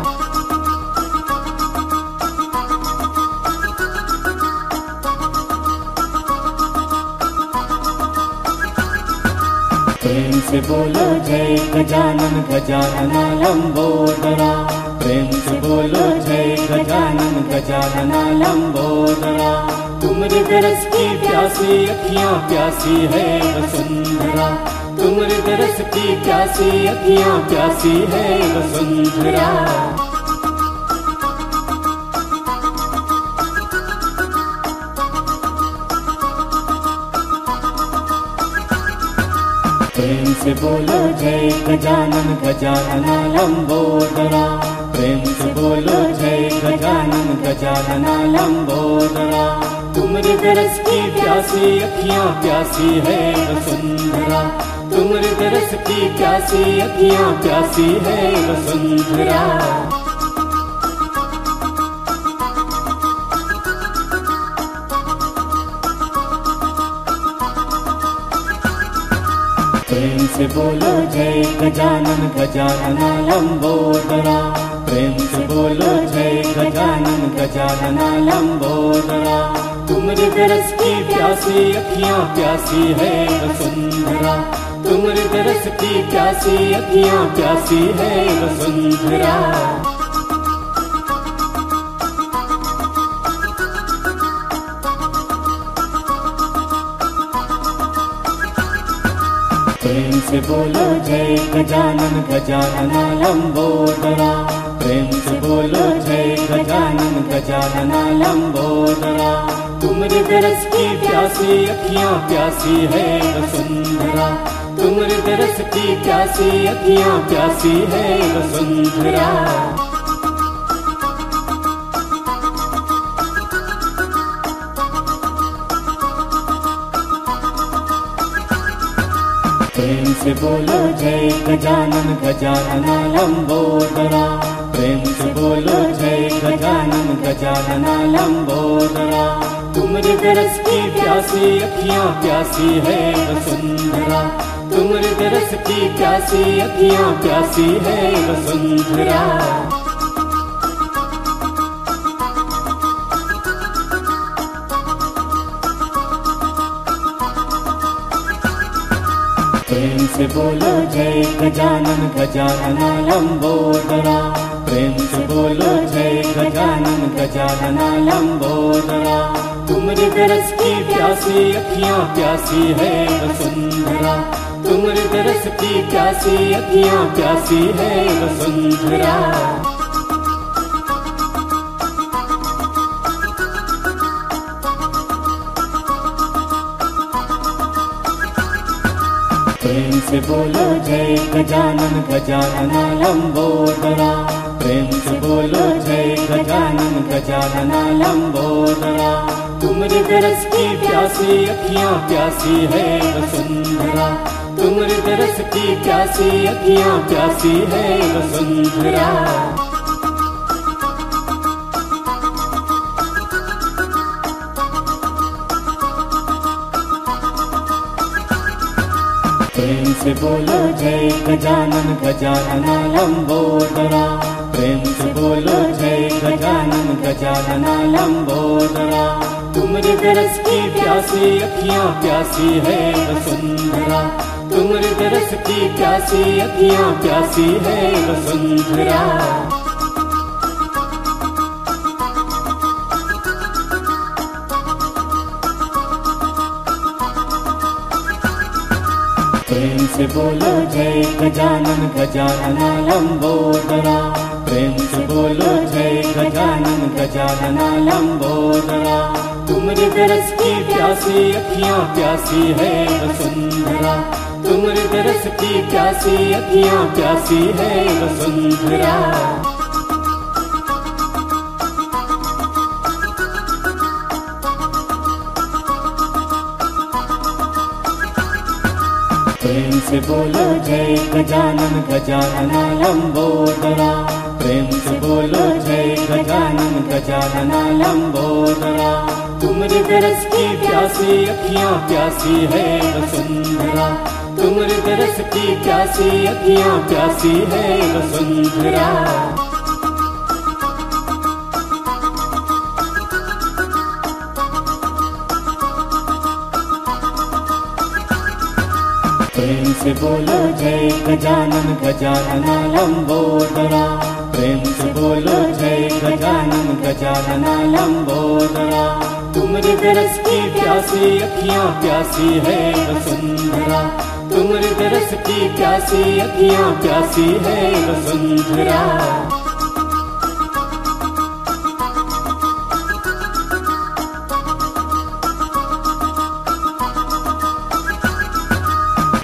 प्रेम से बोलो जय गजानन गजानना लंबोदरा। प्रेम से बोलो जय गजानन गजानना लंबोदरा। तुम्हारे दरस की प्यासी अखियां प्यासी है वसुंधरा। तुम्हारे दरस की प्यासी अखियां प्यासी है वसुंधरा। प्रेम से बोलो जय गजानन गजानना लंबोदरा। प्रेम से बोलो जय गजानन गजानना लंबोदरा। तुम्हारे दरस की प्यासी अखियां प्यासी है वसुंधरा। तुम्हारे दरस की प्यासी अखियां प्यासी है वसुंधरा। प्रेम से बोलो जय गजानन गजानना लंबोदरा। प्रेम से बोलो जय गजानन गजानना लंबोदरा। तुम्हारे दरस की प्यासी अखियां प्यासी है वसुंधरा। तुम्हारे दरस की प्यासी अखियां प्यासी है वसुंधरा। प्रेम से बोलो जय गजानन गजानना लंबोदरा। प्रेम से बोलो जय गजानन गजानना लंबोदरा। तुम्हारे दरस की प्यासी अखियां प्यासी है वसुंधरा। तुम्हारे दरस की प्यासी अखियां प्यासी है वसुंधरा। प्रेम से बोलो जय गजानन गजानना लंबोदरा। प्रेम से बोलो जय गजानन गजानना लंबोदरा। तुम्हारे दरस की प्यासी अखियां प्यासी है वसुंधरा। तुम्हारे दरस की प्यासी अखियां प्यासी है वसुंधरा। प्रेम से बोलो जय गजानन गजानना लंबोदरा। प्रेम से बोलो जय गजानन गजानना लंबोदरा। तुम्हारे दरस की प्यासी अखियां प्यासी है वसुंधरा। तुम्हारे दरस की प्यासी अखियां प्यासी है वसुंधरा। प्रेम से बोलो जय गजानन गजानना लंबोदरा। प्रेम से बोलो जय गजानन गजानना लंबोदरा। तुम्हारे दरस की प्यासी अखियां प्यासी है वसुंधरा। तुम्हारे दरस की प्यासी अखियां प्यासी है वसुंधरा। प्रेम से बोलो जय गजानन गजानना लंबोदरा। प्रेम से बोलो जय गजानन गजानना लंबोदरा। तुम्हारे दरस की प्यासी अखियां प्यासी है वसुंधरा। तुम्हारे दरस की प्यासी अखियां प्यासी है वसुंधरा। प्रेम से बोलो जय गजानन गजानना लंबोदरा। प्रेम से बोलो जय गजानन गजानना लंबोदरा। तुम्हारे दरस की प्यासी अखियां प्यासी है वसुंधरा। तुम्हारे दरस की प्यासी अखियां प्यासी है वसुंधरा। प्रेम से बोलो जय गजानन गजानना लंबोदरा। प्रेम से बोलो जय गजानन गजानना लंबोदरा। तुम्हारे दरस की प्यासी अखियां प्यासी है वसुंधरा। तुम्हारे दरस की प्यासी अखियां प्यासी है वसुंधरा। प्रेम से बोलो जय गजानन गजानना लंबोदरा। प्रेम से बोलो जय गजानन गजानना लंबोदरा। तुम्हारे दरस की प्यासी अखियां प्यासी है वसुंधरा। तुम्हारे दरस की प्यासी अखियां प्यासी है वसुंधरा।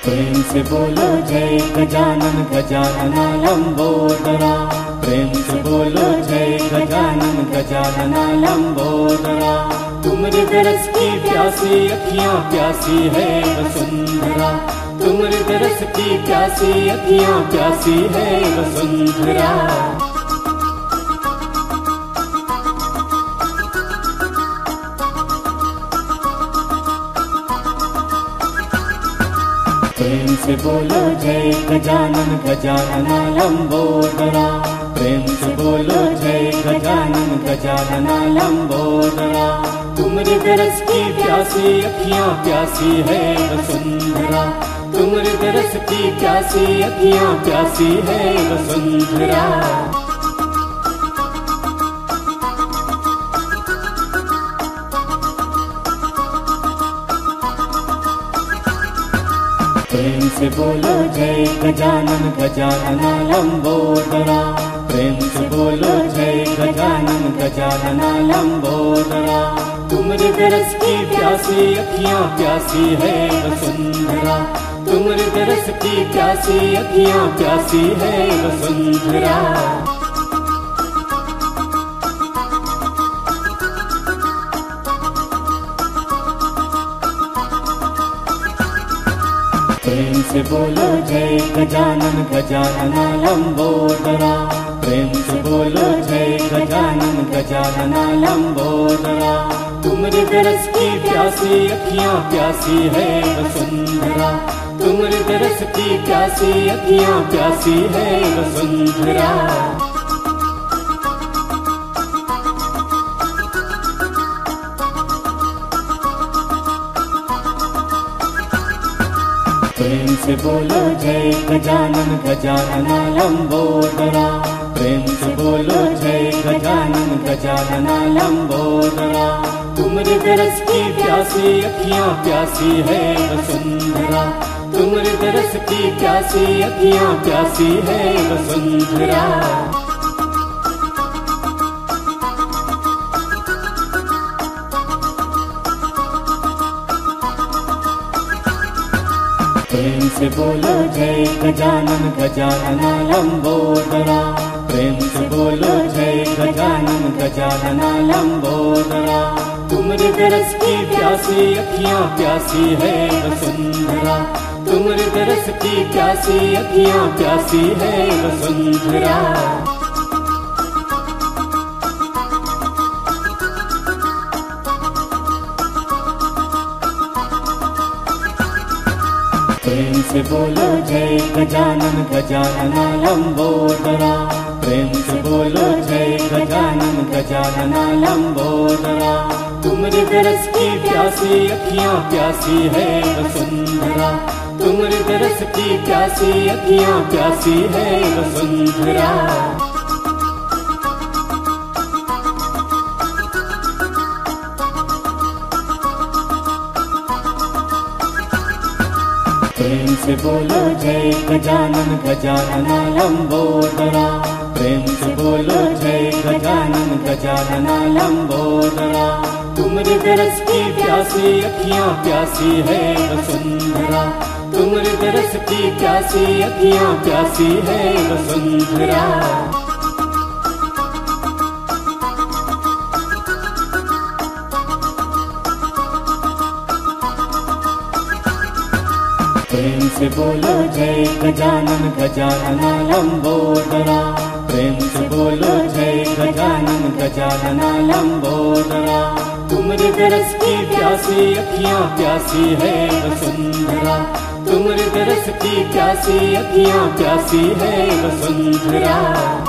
प्रेम से बोलो जय गजानन गजानना लंबोदरा। प्रेम से बोलो जय गजानन गजानना लंबोदरा। तुम्हारे दरस की प्यासी अखियां प्यासी है वसुंधरा। तुम्हारे दरस की प्यासी अखियां प्यासी है वसुंधरा। प्रेम से बोलो जय गजानन गजानना लंबोदरा। प्रेम से बोलो जय गजानन गजानना लंबोदरा। तुम्हारे दरस की प्यासी अखियां प्यासी है वसुंधरा। तुम्हारे दरस की प्यासी अखियां प्यासी है वसुंधरा। प्रेम से बोलो जय गजानन गजानना लंबोदरा। प्रेम से बोलो जय गजानन गजानना लंबोदरा। तुम्हारे दरस की प्यासी अखियां प्यासी है वसुंधरा। तुम्हारे दरस की प्यासी अखियां प्यासी है वसुंधरा। प्रेम से बोलो जय गजानन गजानना लंबोदरा। प्रेम से बोलो जय गजानन गजानना लंबोदरा। तुम्हारे दरस की प्यासी अखियां प्यासी है वसुंधरा। तुम्हारे दरस की प्यासी अखियां प्यासी है वसुंधरा। प्रेम से बोलो जय गजानन गजानना लंबोदरा। प्रेम से बोलो जय गजानन गजानना लंबोदरा। तुम्हारे दरस की प्यासी अखियां प्यासी है वसुंधरा। तुम्हारे दरस की प्यासी अखियां प्यासी है वसुंधरा। प्रेम से बोलो जय गजानन गजानना लंबोदरा। प्रेम से बोलो जय गजानन गजानना लंबोदरा। तुम्हारे दरस की प्यासी अखियां प्यासी है वसुंधरा। तुम्हारे दरस की प्यासी अखियां प्यासी है वसुंधरा। प्रेम से बोलो जय गजानन गजानना लंबोदरा। प्रेम से बोलो जय गजानन गजानना लंबोदरा। तुम्हारे दरस की प्यासी अखियां प्यासी है वसुंधरा। तुम्हारे दरस की प्यासी अखियां प्यासी है वसुंधरा। प्रेम से बोलो जय गजानन गजानना लंबोदरा। प्रेम से बोलो जय गजानन गजानना लंबोदरा। तुम्हारे दरस की प्यासी अखियां प्यासी है वसुंधरा। तुम्हारे दरस की प्यासी अखियां प्यासी है वसुंधरा। प्रेम से बोलो जय गजानन गजानना लंबोदरा। प्रेम से बोलो जय गजानन गजानना लंबोदरा। तुम्हारे दरस की प्यासी अखियां प्यासी है वसुंधरा। तुम्हारे दरस की प्यासी अखियां प्यासी है वसुंधरा।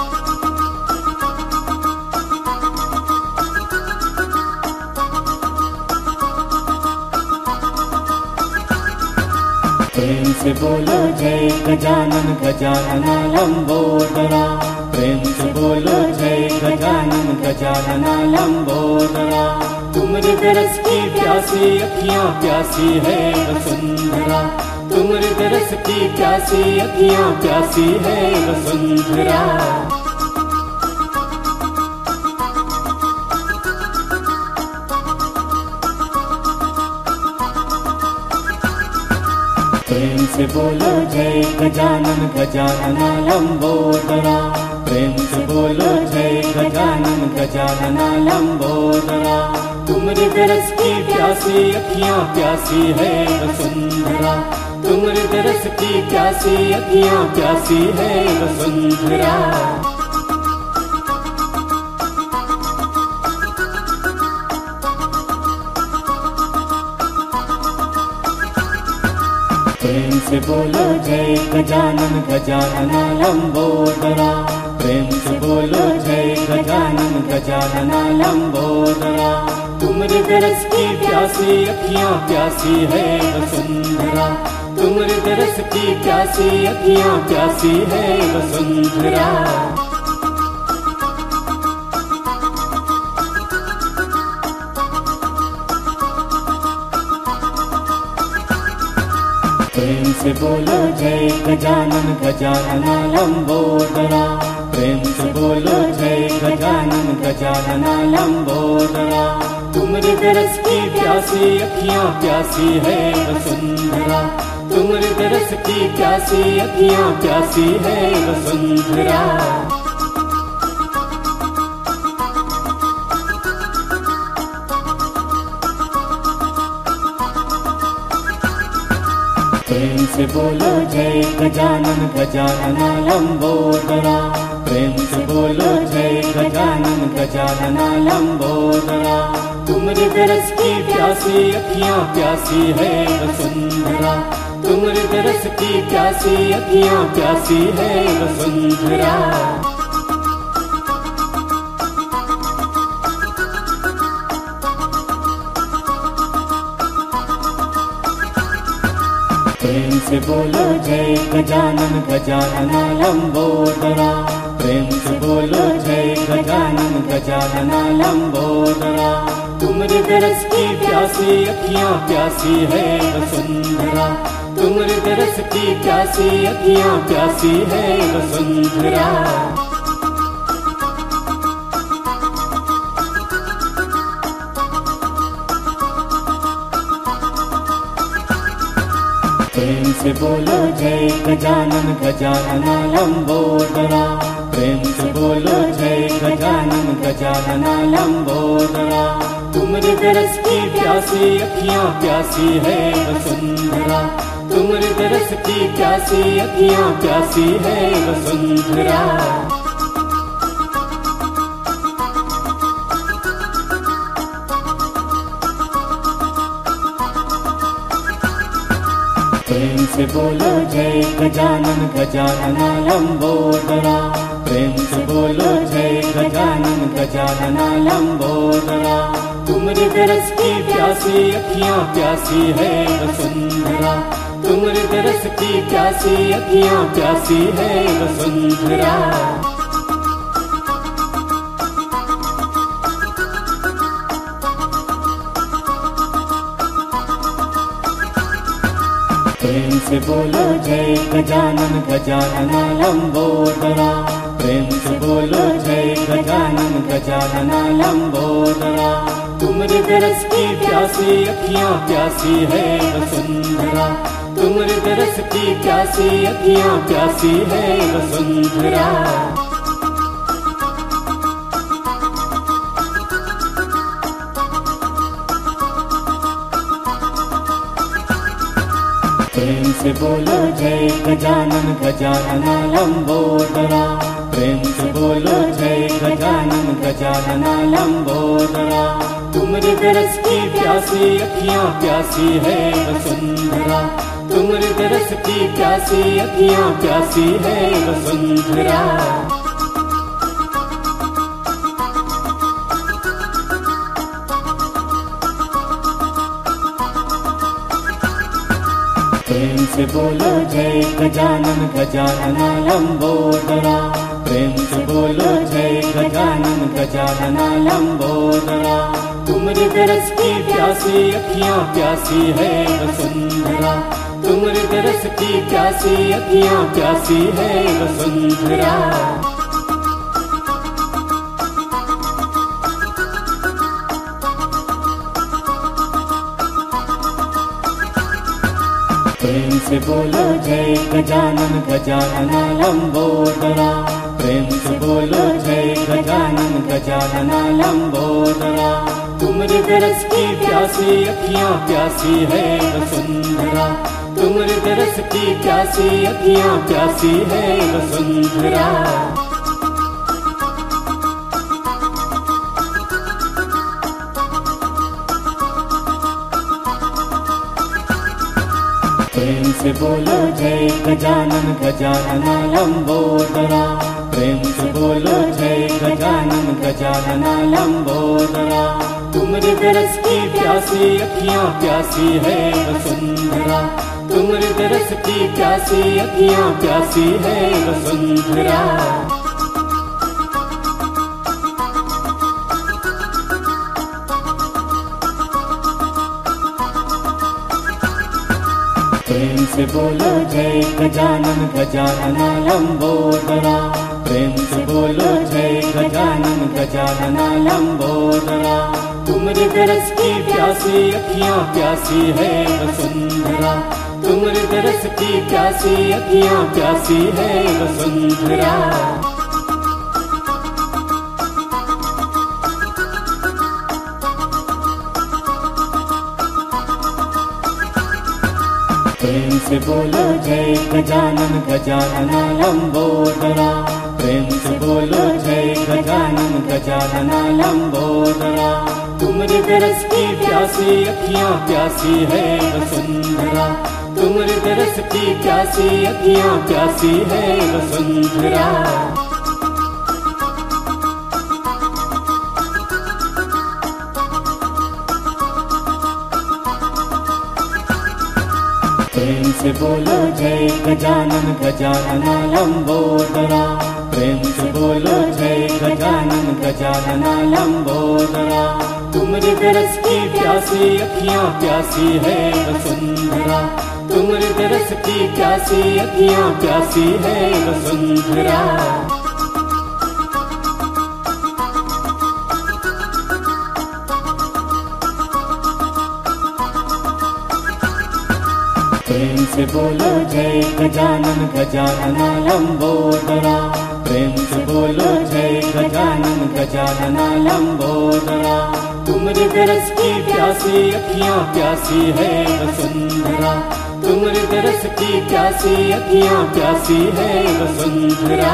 प्रेम से बोलो जय गजानन गजानना लंबोदरा। प्रेम से बोलो जय गजानन गजानना लंबोदरा। तुम्हारे दरस की प्यासी अखियां प्यासी है वसुंधरा। तुम्हारे दरस की प्यासी अखियां प्यासी है वसुंधरा। प्रेम से बोलो जय गजानन गजानन लंबोदरा। प्रेम से बोलो जय गजानन गजानन लंबोदरा। तुम्हारे दरस की प्यासी अखियां प्यासी है वसुंधरा। तुम्हारे दरस की प्यासी अखियां प्यासी है वसुंधरा। प्रेम से बोलो जय गजानन गजानन लंबोदरा। प्रेम से बोलो जय गजानन गजानन लंबोदरा। तुम्हारे दरस की प्यासी अखियां प्यासी है वसुंधरा। तुम्हारे दरस की प्यासी अखियां प्यासी है वसुंधरा। प्रेम से बोलो जय गजानन गजानन लंबोदरा। प्रेम से बोलो जय गजानन गजानन लंबोदरा। तुम्हारे दरस की प्यासी अखियां प्यासी है वसुंधरा। तुम्हारे दरस की प्यासी अखियां प्यासी है वसुंधरा। प्रेम से बोलो जय गजानन गजानन लंबोदरा। प्रेम से बोलो जय गजानन गजानन लंबोदरा। तुम्हारे दरस की प्यासी अखियां प्यासी है वसुंधरा। तुम्हारे दरस की प्यासी अखियां प्यासी है वसुंधरा। प्रेम से बोलो जय गजानन गजानन लंबोदरा। प्रेम से बोलो जय गजानन गजानन लंबोदरा। तुम्हारे दरस की प्यासी अखियां प्यासी है वसुंधरा। तुम्हारे दरस की प्यासी अखियां प्यासी है वसुंधरा। प्रेम से बोलो जय गजानन गजानन लंबोदरा। प्रेम से बोलो जय गजानन गजानन लंबोदरा। तुम्हारे दरस की प्यासी अखियां प्यासी है वसुंधरा। तुम्हारे दरस की प्यासी अखियां प्यासी है वसुंधरा। प्रेम से बोलो जय गजानन गजानन लंबोदरा। प्रेम से बोलो जय गजानन गजानन लंबोदरा। तुम्हारे दरस की प्यासी अखियां प्यासी है वसुंधरा। तुम्हारे दरस की प्यासी अखियां प्यासी है वसुंधरा। प्रेम से बोलो जय गजानन गजानन लंबोदरा। प्रेम से बोलो जय गजानन गजानन लंबोदरा। तुम्हारे दरस की प्यासी अखियां प्यासी है वसुंधरा। तुम्हारे दरस की प्यासी अखियां प्यासी है वसुंधरा। प्रेम से बोलो जय गजानन गजानन लंबोदरा। प्रेम से बोलो जय गजानन गजानन लंबोदरा। तुम्हारे दरस की प्यासी अखियां प्यासी है वसुंधरा। तुम्हारे दरस की प्यासी अखियां प्यासी है वसुंधरा। प्रेम से बोलो जय गजानन गजानन लंबोदरा। प्रेम से बोलो जय गजानन गजानन लंबोदरा। तुम्हारे दरस की प्यासी अखियां प्यासी है वसुंधरा। तुम्हारे दरस की प्यासी अखियां प्यासी है वसुंधरा। प्रेम से बोलो जय गजानन गजानना लंबोदरा। प्रेम से बोलो जय गजानन गजानना लंबोदरा। तुम्हारे दरस की प्यासी अखियां प्यासी है वसुंधरा। तुम्हारे दरस की प्यासी अखियां प्यासी है वसुंधरा। प्रेम से बोलो जय गजानन गजानना लंबोदरा। प्रेम से बोलो जय गजानन गजानना लंबोदरा। तुम्हारे दरस की प्यासी अखियां प्यासी है वसुंधरा। तुम्हारे दरस की प्यासी अखियां प्यासी है वसुंधरा। प्रेम से बोलो जय गजानन गजानना लंबोदरा। प्रेम से बोलो जय गजानन गजानना लंबोदरा। तुम्हारे दरस की प्यासी अखियां प्यासी है वसुंधरा। तुम्हारे दरस की प्यासी अखियां प्यासी है वसुंधरा। प्रेम से बोलो जय गजानन गजानना लंबोदरा। प्रेम से बोलो जय गजानन गजानना लंबोदरा। तुम्हारे दरस की प्यासी अखियां प्यासी है वसुंधरा। तुम्हारे दरस की प्यासी अखियां प्यासी है वसुंधरा। प्रेम से बोलो जय गजानन गजानना लंबोदरा। प्रेम से बोलो जय गजानन गजानना लंबोदरा। तुम्हारे दरस की प्यासी अखियां प्यासी है वसुंधरा। तुम्हारे दरस की प्यासी अखियां प्यासी है वसुंधरा। प्रेम से बोलो जय गजानन गजानना लंबोदरा। प्रेम से बोलो जय गजानन गजानना लंबोदरा। तुम्हारे दरस की प्यासी अखियां प्यासी है वसुंधरा। तुम्हारे दरस की प्यासी अखियां प्यासी है वसुंधरा।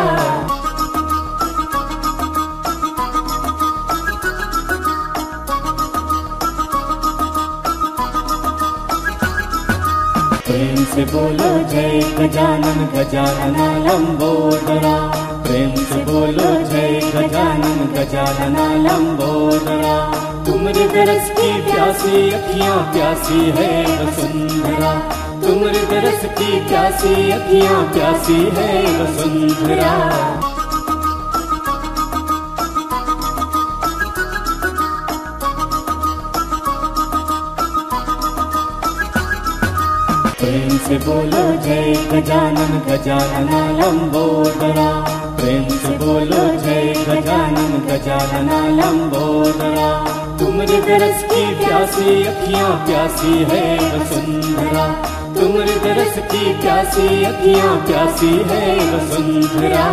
प्रेम से बोलो जय गजानन गजानना लंबोदरा। प्रेम से बोलो जय गजानन गजानना लंबोदरा। तुम्हारे दरस की प्यासी अखियां प्यासी है वसुंधरा। तुम्हारे दरस की प्यासी अखियां प्यासी है वसुंधरा। प्रेम से बोलो जय गजानन गजानना लंबोदरा। प्रेम से बोलो जय गजानन गजानना लंबोदरा। तुम्हारे दरस की प्यासी अखियां प्यासी है वसुंधरा। तुम्हारे दरस की प्यासी अखियां प्यासी है वसुंधरा।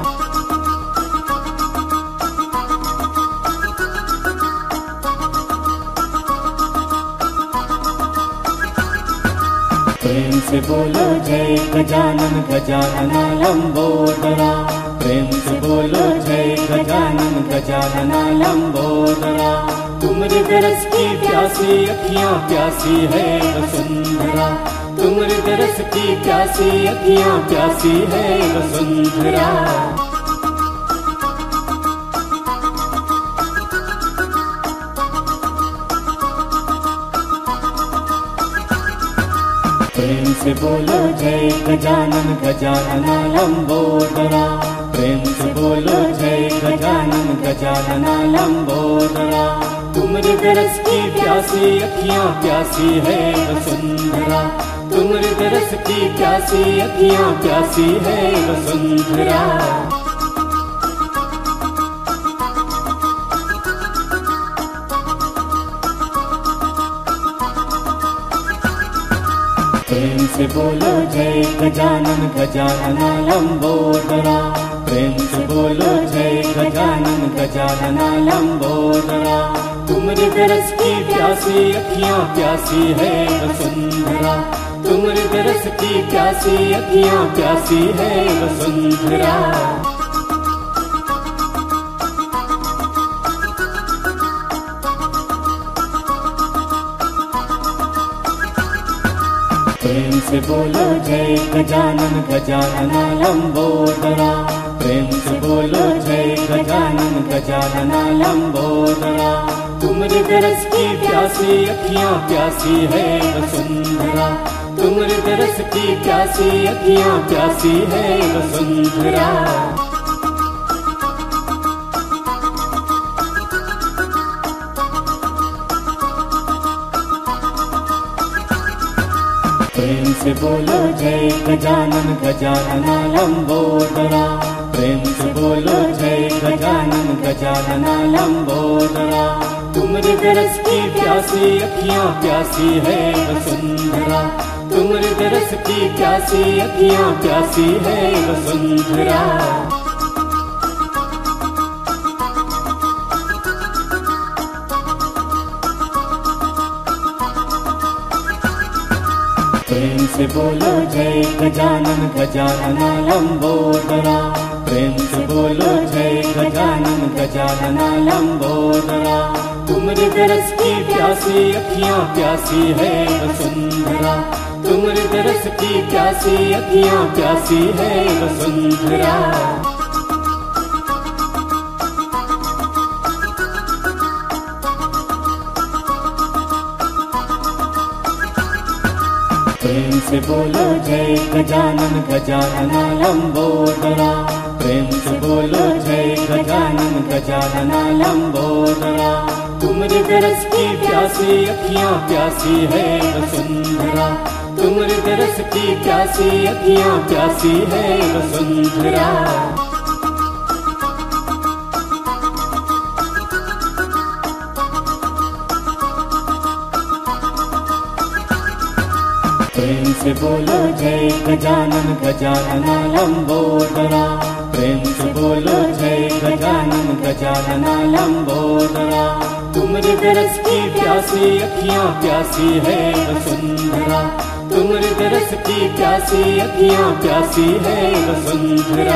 प्रेम से बोलो जय गजानन गजानना लंबोदरा। प्रेम से बोलो जय गजानन गजानना लंबोदरा। तुम्हारे दरस की प्यासी अखियां प्यासी है वसुंधरा। तुम्हारे दरस की प्यासी अखियां प्यासी है वसुंधरा। प्रेम से बोलो जय गजानन गजानना लंबोदरा। प्रेम से बोलो जय गजानन गजानना लंबोदरा। तुम्हारे दरस की प्यासी अखियां प्यासी है वसुंधरा। तुम्हारे दरस की प्यासी अखियां प्यासी है वसुंधरा। प्रेम से बोलो जय गजानन गजानना लंबोदरा। प्रेम से बोलो जय गजानन गजानना लंबोदरा। तुम्हारे दरस की प्यासी अखियां प्यासी है वसुंधरा। तुम्हारे दरस की प्यासी अखियां प्यासी है वसुंधरा। प्रेम से बोलो जय गजानन गजानना लंबोदरा। प्रेम से बोलो जय गजानन गजानना लंबोदरा। तुम्हारे दरस की प्यासी अखियां प्यासी है वसुंधरा। तुम्हारे दरस की प्यासी अखियां प्यासी है वसुंधरा। प्रेम से बोलो जय गजानन गजानना लंबोदरा। प्रेम से बोलो जय गजानन गजानना लंबोदरा। तुम्हारे दरस की प्यासी अखियां प्यासी है वसुंधरा। तुम्हारे दरस की प्यासी अखियां प्यासी है वसुंधरा। प्रेम से बोलो जय गजानन गजानना लंबोदरा। प्रेम से बोलो जय गजानन गजानना लंबोदरा। तुम्हारे दरस की प्यासी अखियां प्यासी है वसुंधरा। तुम्हारे दरस की प्यासी अखियां प्यासी है वसुंधरा। प्रेम से बोलो जय गजानन गजानना लंबोदरा। प्रेम से बोलो जय गजानन गजानना लंबोदरा। तुम्हारे दरस की प्यासी अखियां प्यासी है वसुंधरा। तुम्हारे दरस की प्यासी अखियां प्यासी है वसुंधरा। प्रेम से बोलो जय गजानन गजानना लंबोदरा। प्रेम से बोलो जय गजानन गजानना लंबोदरा। तुम्हारे दरस की प्यासी अखियां प्यासी है वसुंधरा। तुम्हारे दरस की प्यासी अखियां प्यासी है वसुंधरा।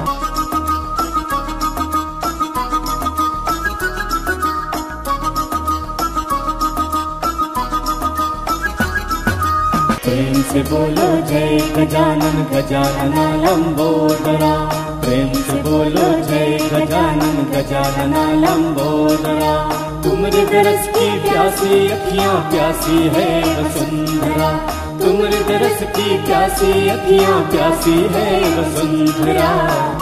प्रेम से बोलो जय गजानन गजानना लंबोदरा। प्रेम से बोलो जय गजानन गजानना लंबोदरा। तुम्हारे दरस की प्यासी अखियां प्यासी है वसुंधरा। तुम्हारे दरस की प्यासी अखियां प्यासी है वसुंधरा।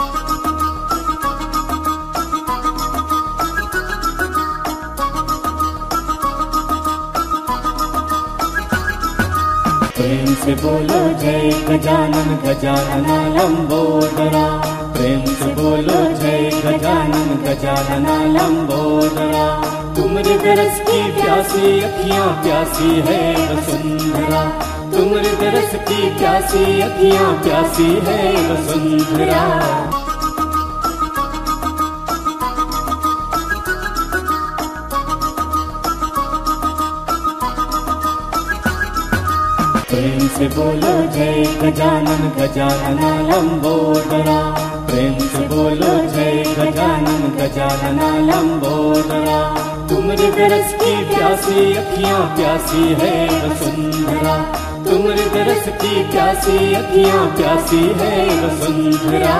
प्रेम से बोलो जय गजानन गजानना लंबोदरा। प्रेम से बोलो जय गजानन गजानना लंबोदरा। तुम्हारे दरस की प्यासी अखियां प्यासी है वसुंधरा। तुम्हारे दरस की प्यासी अखियां प्यासी है वसुंधरा। प्रेम से बोलो जय गजानन गजानना लंबोदरा। प्रेम से बोलो जय गजानन गजानना लंबोदरा। तुम्हारे दरस की प्यासी अखियां प्यासी है वसुंधरा। तुम्हारे दरस की प्यासी अखियां प्यासी है वसुंधरा।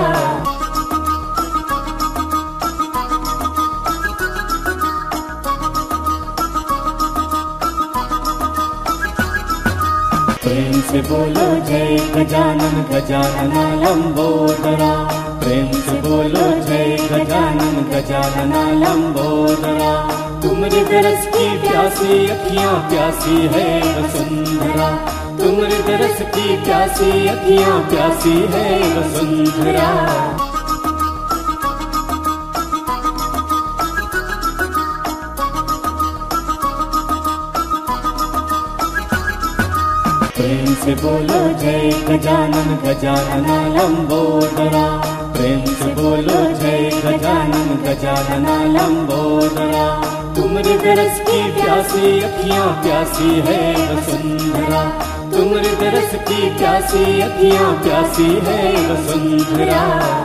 प्रेम से बोलो जय गजानन गजानना लंबोदरा। प्रेम से बोलो जय गजानन गजानना लंबोदरा। तुम्हारे दरस की प्यासी अखियां प्यासी है वसुंधरा। तुम्हारे दरस की प्यासी अखियां प्यासी है वसुंधरा। प्रेम से बोलो जय गजानन गजानन लंबोदरा। प्रेम से बोलो जय गजानन गजानन लंबोदरा। तुम्हारे दरस की प्यासी अखियां प्यासी है वसुंधरा। तुम्हारे दरस की प्यासी अखियां प्यासी है वसुंधरा।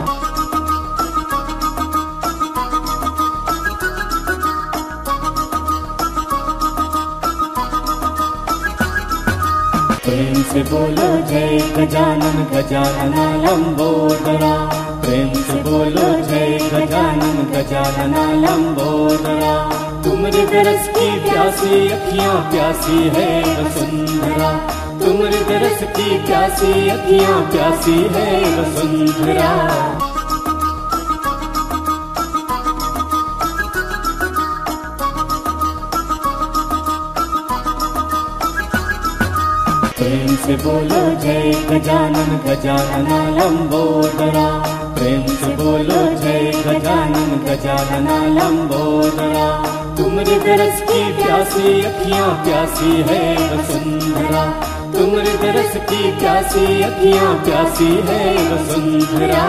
प्रेम से बोलो जय गजानन गजानन लंबोदरा। प्रेम से बोलो जय गजानन गजानन लंबोदरा। तुम्हारे दरस की प्यासी अखियां प्यासी है वसुंधरा। तुम्हारे दरस की प्यासी अखियां प्यासी है वसुंधरा। प्रेम से बोलो जय गजानन गजानन लंबोदरा। प्रेम से बोलो जय गजानन गजानन लंबोदरा। तुम्हारे दरस की प्यासी अखियां प्यासी है वसुंधरा। तुम्हारे दरस की प्यासी अखियां प्यासी है वसुंधरा।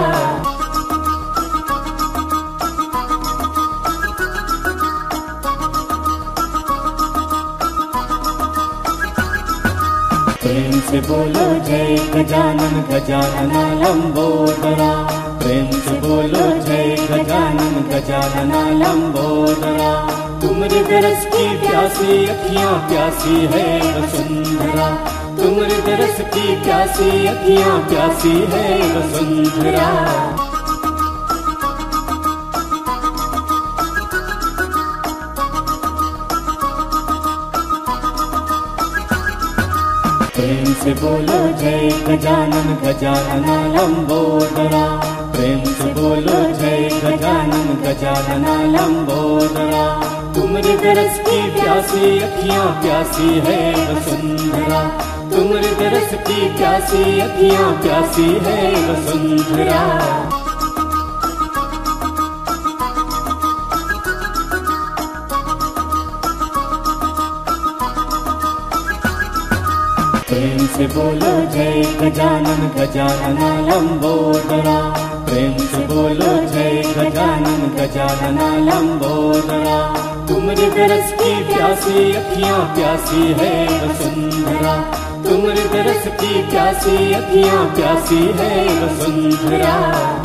प्रेम से बोलो जय गजानन गजानन लंबोदरा। प्रेम से बोलो जय गजानन गजानन लंबोदरा। तुम्हारे दरस की प्यासी अखियां प्यासी है वसुंधरा। तुम्हारे दरस की प्यासी अखियां प्यासी है वसुंधरा। प्रेम से बोलो जय गजानन गजानन लंबोदरा। प्रेम से बोलो जय गजानन गजानन लंबोदरा। तुम्हारे दरस की प्यासी अखियां प्यासी है वसुंधरा। तुम्हारे दरस की प्यासी अखियां प्यासी है वसुंधरा। प्रेम से बोलो जय गजानन गजानन लंबोदरा। प्रेम से बोलो जय गजानन गजानन लंबोदरा। तुम्हारे दरस की प्यासी अखियां प्यासी है वसुंधरा। तुम्हारे दरस की प्यासी अखियां प्यासी है वसुंधरा।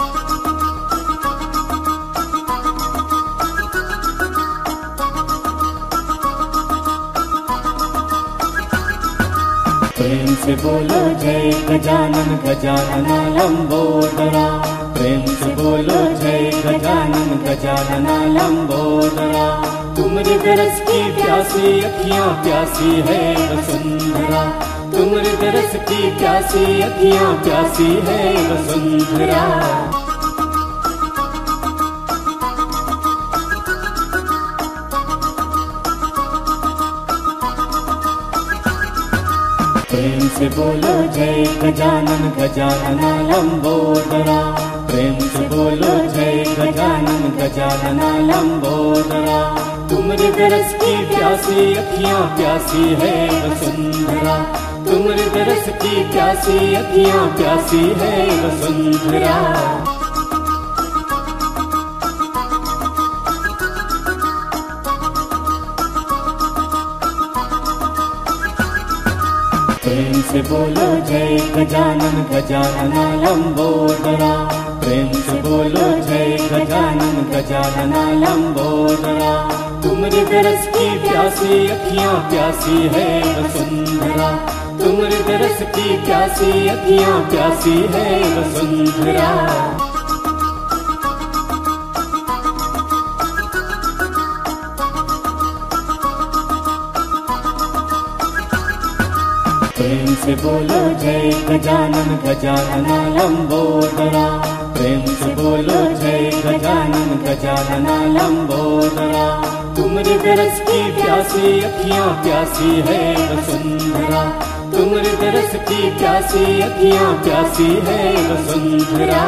प्रेम से बोलो जय गजानन गजानन लंबोदरा। प्रेम से बोलो जय गजानन गजानन लंबोदरा। तुम्हारे दरस की प्यासी अखियां प्यासी है वसुंधरा। तुम्हारे दरस की प्यासी अखियां प्यासी है वसुंधरा। प्रेम से बोलो जय गजानन गजानन लंबोदरा। प्रेम से बोलो जय गजानन गजानन लंबोदरा। तुम्हारे दरस की प्यासी अखियां प्यासी है वसुंधरा। तुम्हारे दरस की प्यासी अखियां प्यासी है वसुंधरा। प्रेम से बोलो जय गजानन गजानन लंबोदरा। प्रेम से बोलो जय गजानन गजानन लंबोदरा। तुम्हारे दरस की प्यासी अखियां प्यासी है वसुंधरा। तुम्हारे दरस की प्यासी अखियां प्यासी है वसुंधरा। प्रेम से बोलो जय गजानन गजानन लंबोदरा। प्रेम से बोलो जय गजानन गजानन लंबोदरा। तुम्हारे दरस की प्यासी अखियां प्यासी है वसुंधरा। तुम्हारे दरस की प्यासी अखियां प्यासी है वसुंधरा।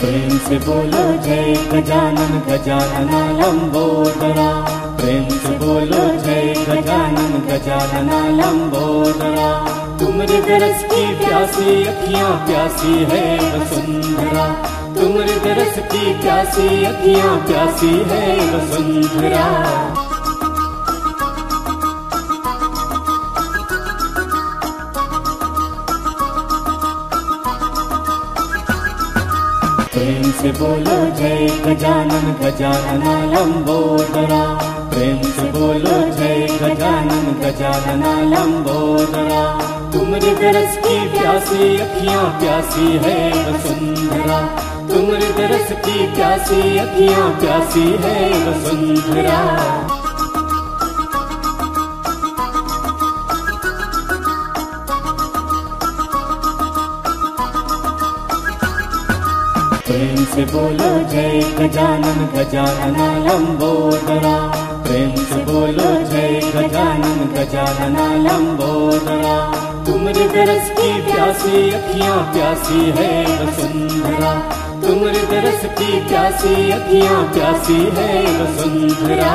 प्रेम से बोलो जय गजानन गजानना लंबोदरा। प्रेम से बोलो जय गजानन गजानना लंबोदरा। तुम्हारे दरस की प्यासी अखियां प्यासी है वसुंधरा। तुम्हारे दरस की प्यासी अखियां प्यासी है वसुंधरा। प्रेम से बोलो जय गजानन गजानना लंबोदरा। प्रेम से बोलो जय गजानन गजानना लंबोदरा। तुम्हारे दरस की प्यासी अखियां प्यासी है वसुंधरा। तुम्हारे दरस की प्यासी अखियां प्यासी है वसुंधरा। प्रेम से बोलो जय गजानन गजानना लंबोदरा। प्रेम से बोलो जय गजानन गजानना लंबोदरा। तुम्हारे दरस की प्यासी अखियां प्यासी है वसुंधरा। तुम्हारे दरस की प्यासी अखियां प्यासी है वसुंधरा।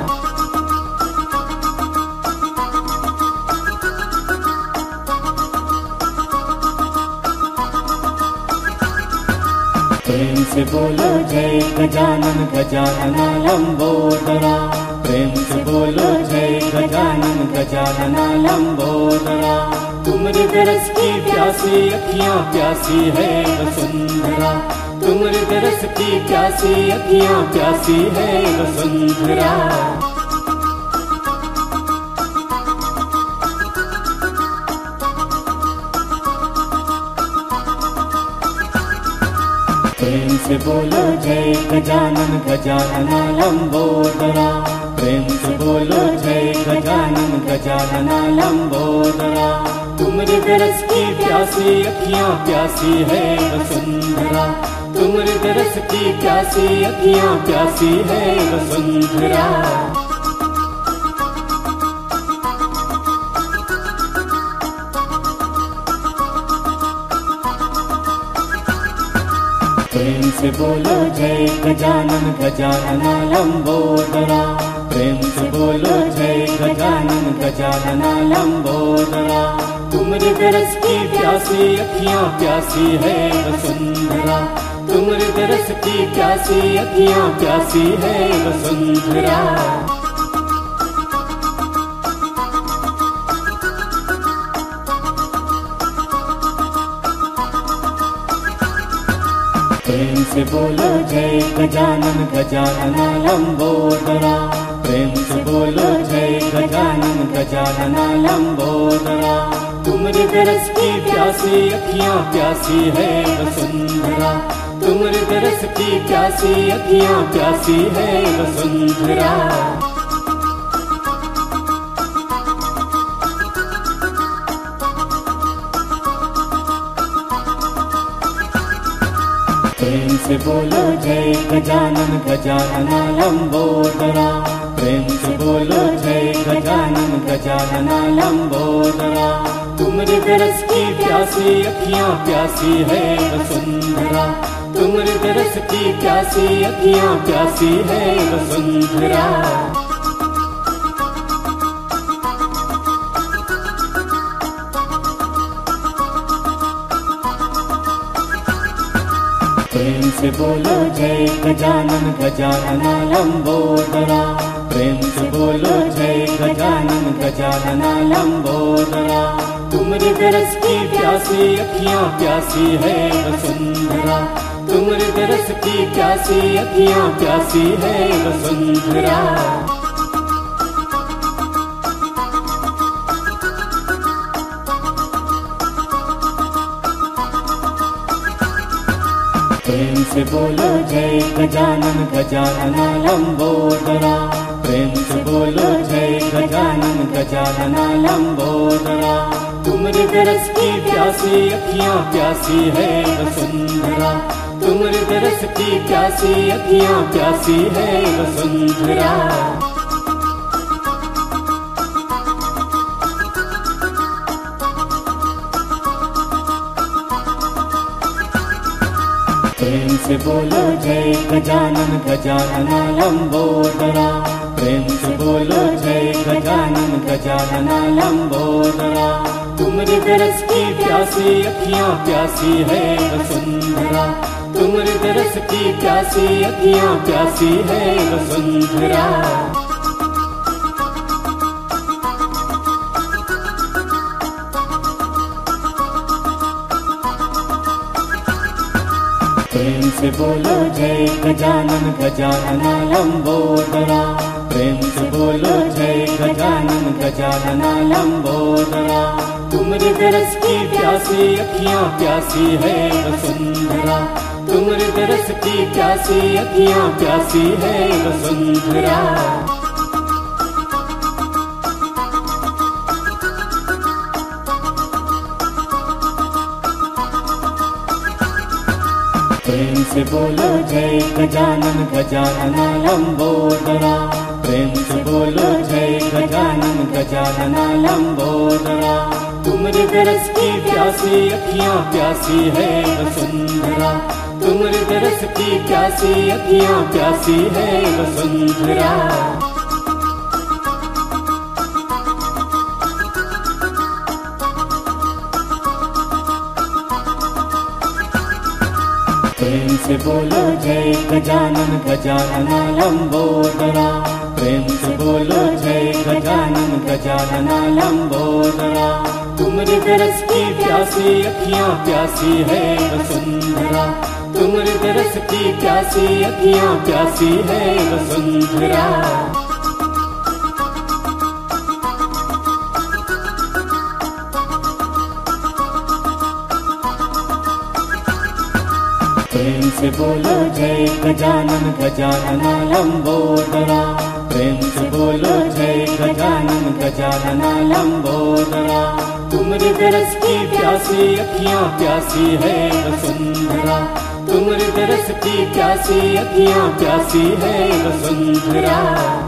प्रेम से बोलो जय गजानन गजानना लंबोदरा। प्रेम से बोलो जय गजानन गजानना लंबोदरा। तुम्हारे दरस की प्यासी अखियां प्यासी है वसुंधरा। तुम्हारे दरस की प्यासी अखियां प्यासी है वसुंधरा। प्रेम से बोलो जय गजानन गजानना लंबोदरा। प्रेम से बोलो जय गजानन गजानना लंबोदरा। तुम्हारे दरस की प्यासी अखियां प्यासी है वसुंधरा। तुम्हारे दरस की प्यासी अखियां प्यासी है वसुंधरा। प्रेम से बोलो जय गजानन गजानना लंबोदरा। प्रेम से बोलो जय गजानन गजानना लंबोदरा। तुम्हारे दरस की प्यासी अखियां प्यासी है वसुंधरा। तुम्हारे दरस की प्यासी अखियां प्यासी है वसुंधरा। प्रेम से बोलो जय गजानन गजानना लंबोदरा। प्रेम से बोलो जय गजानन गजानना लंबोदरा। तुम्हारे दरस की प्यासी अखियां प्यासी है वसुंधरा। तुम्हारे दरस की प्यासी अखियां प्यासी है वसुंधरा। प्रेम से बोलो जय गजानन गजानना लंबोदरा। प्रेम से बोलो जय गजानन गजानना लंबोदरा। तुम्हारे दरस की प्यासी अखियां प्यासी है वसुंधरा। तुम्हारे दरस की प्यासी अखियां प्यासी है वसुंधरा। प्रेम से बोलो जय गजानन गजानना लंबोदरा। प्रेम से बोलो जय गजानन गजानना लंबोदरा। तुम्हारे दरस की प्यासी अखियां प्यासी है वसुंधरा। तुम्हारे दरस की प्यासी अखियां प्यासी है वसुंधरा। प्रेम से बोलो जय गजानन गजानना लंबोदरा। प्रेम से बोलो जय गजानन गजानना लंबोदरा। तुम्हारे दरस की प्यासी अखियां प्यासी है वसुंधरा। तुम्हारे दरस की प्यासी अखियां प्यासी है वसुंधरा। प्रेम से बोलो जय गजानन गजानना लंबोदरा। प्रेम से बोलो जय गजानन गजानना लंबोदरा। तुम्हारे दरस की प्यासी अखियां प्यासी है वसुंधरा। तुम्हारे दरस की प्यासी अखियां प्यासी है वसुंधरा। प्रेम से बोलो जय गजानन गजानना लंबोदरा। प्रेम से बोलो जय गजानन गजानना लंबोदरा। तुम्हारे दरस की प्यासी अखियां प्यासी है वसुंधरा। तुम्हारे दरस की प्यासी अखियां प्यासी है वसुंधरा। प्रेम से बोलो जय गजानन गजानना लंबोदरा। प्रेम से बोलो जय गजानन गजानना लंबोदरा। तुम्हारे दरस की प्यासी अखियां प्यासी है वसुंधरा। तुम्हारे दरस की प्यासी अखियां प्यासी है वसुंधरा। प्रेम से बोलो जय गजानन गजानना लंबोदरा। प्रेम से बोलो जय गजानन गजानना लंबोदरा। तुम्हारे दरस की प्यासी अखियां प्यासी है वसुंधरा। तुम्हारे दरस की प्यासी अखियां प्यासी है वसुंधरा। प्रेम से बोलो जय गजानन गजानना लंबोदरा। प्रेम से बोलो जय गजानन गजानना लंबोदरा। तुम्हारे दरस की प्यासी अखियां प्यासी है वसुंधरा। तुम्हारे दरस की प्यासी अखियां प्यासी है वसुंधरा।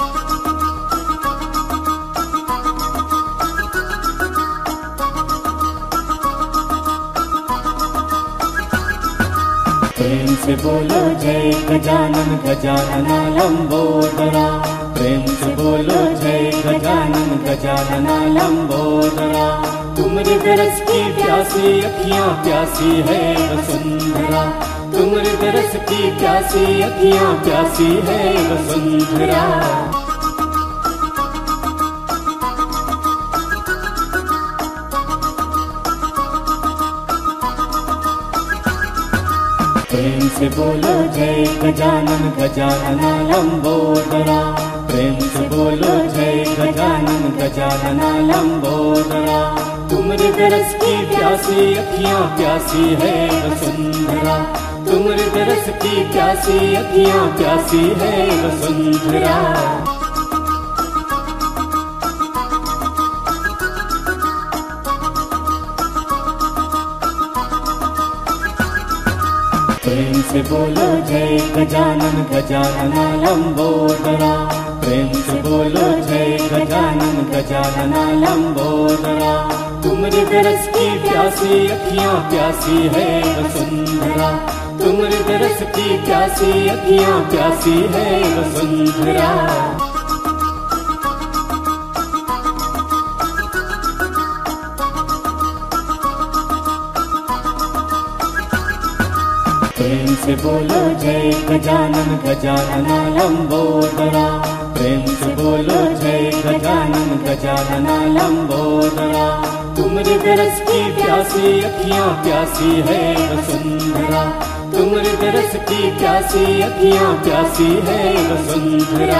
प्रेम से बोलो जय गजानन गजानना लंबोदरा। प्रेम से बोलो जय गजानन गजानना लंबोदरा। तुम्हारे दरस की प्यासी अखियां प्यासी है वसुंधरा। तुम्हारे दरस की प्यासी अखियां प्यासी है वसुंधरा। प्रेम से बोलो जय गजानन गजानना लंबोदरा। प्रेम से बोलो जय गजानन गजानना लंबोदरा। तुम्हारे दरस की प्यासी अखियां प्यासी है वसुंधरा। तुम्हारे दरस की प्यासी अखियां प्यासी है वसुंधरा। प्रेम से बोलो जय गजानन गजानना लंबोदरा। प्रेम से बोलो जय गजानन गजानना लंबोदरा। तुम्हारे दरस की प्यासी अखियां प्यासी है वसुंधरा। तुम्हारे दरस की प्यासी अखियां प्यासी है वसुंधरा। प्रेम से बोलो जय गजानन गजानना लंबोदरा। प्रेम से बोलो जय गजानन गजानना लंबोदरा। तुम्हारे दरस की प्यासी अखियां प्यासी है वसुंधरा। तुम्हारे दरस की प्यासी अखियां प्यासी है वसुंधरा।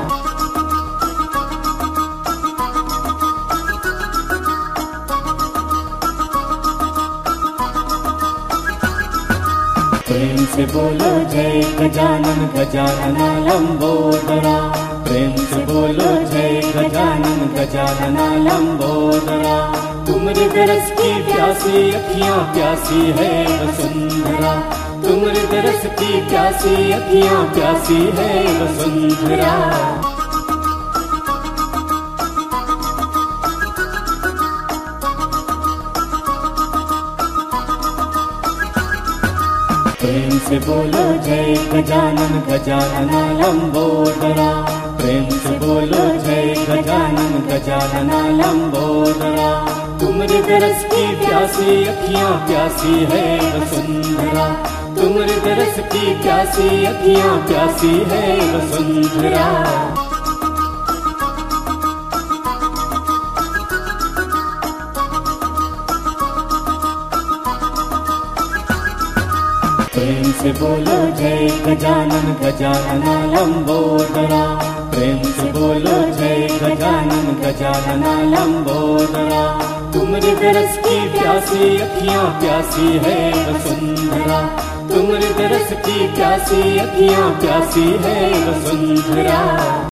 प्रेम से बोलो जय गजानन गजानना लंबोदरा। प्रेम से बोलो जय गजानन गजानना लंबोदरा। तुम्हारे दरस की प्यासी अखियां प्यासी है वसुंधरा। तुम्हारे दरस की प्यासी अखियां प्यासी है वसुंधरा। प्रेम से बोलो जय गजानन गजानना लंबोदरा। प्रेम से बोलो जय गजानन गजानना लंबोदरा। तुम्हारे दरस की प्यासी अखियां प्यासी है वसुंधरा। तुम्हारे दरस की प्यासी अखियां प्यासी है वसुंधरा। प्रेम से बोलो जय गजानन गजानना लंबोदरा। प्रेम से बोलो जय गजानन गजानना लंबोदरा। तुम्हारे दरस की प्यासी अखियां प्यासी है वसुंधरा। तुम्हारे दरस की प्यासी अखियां प्यासी है वसुंधरा।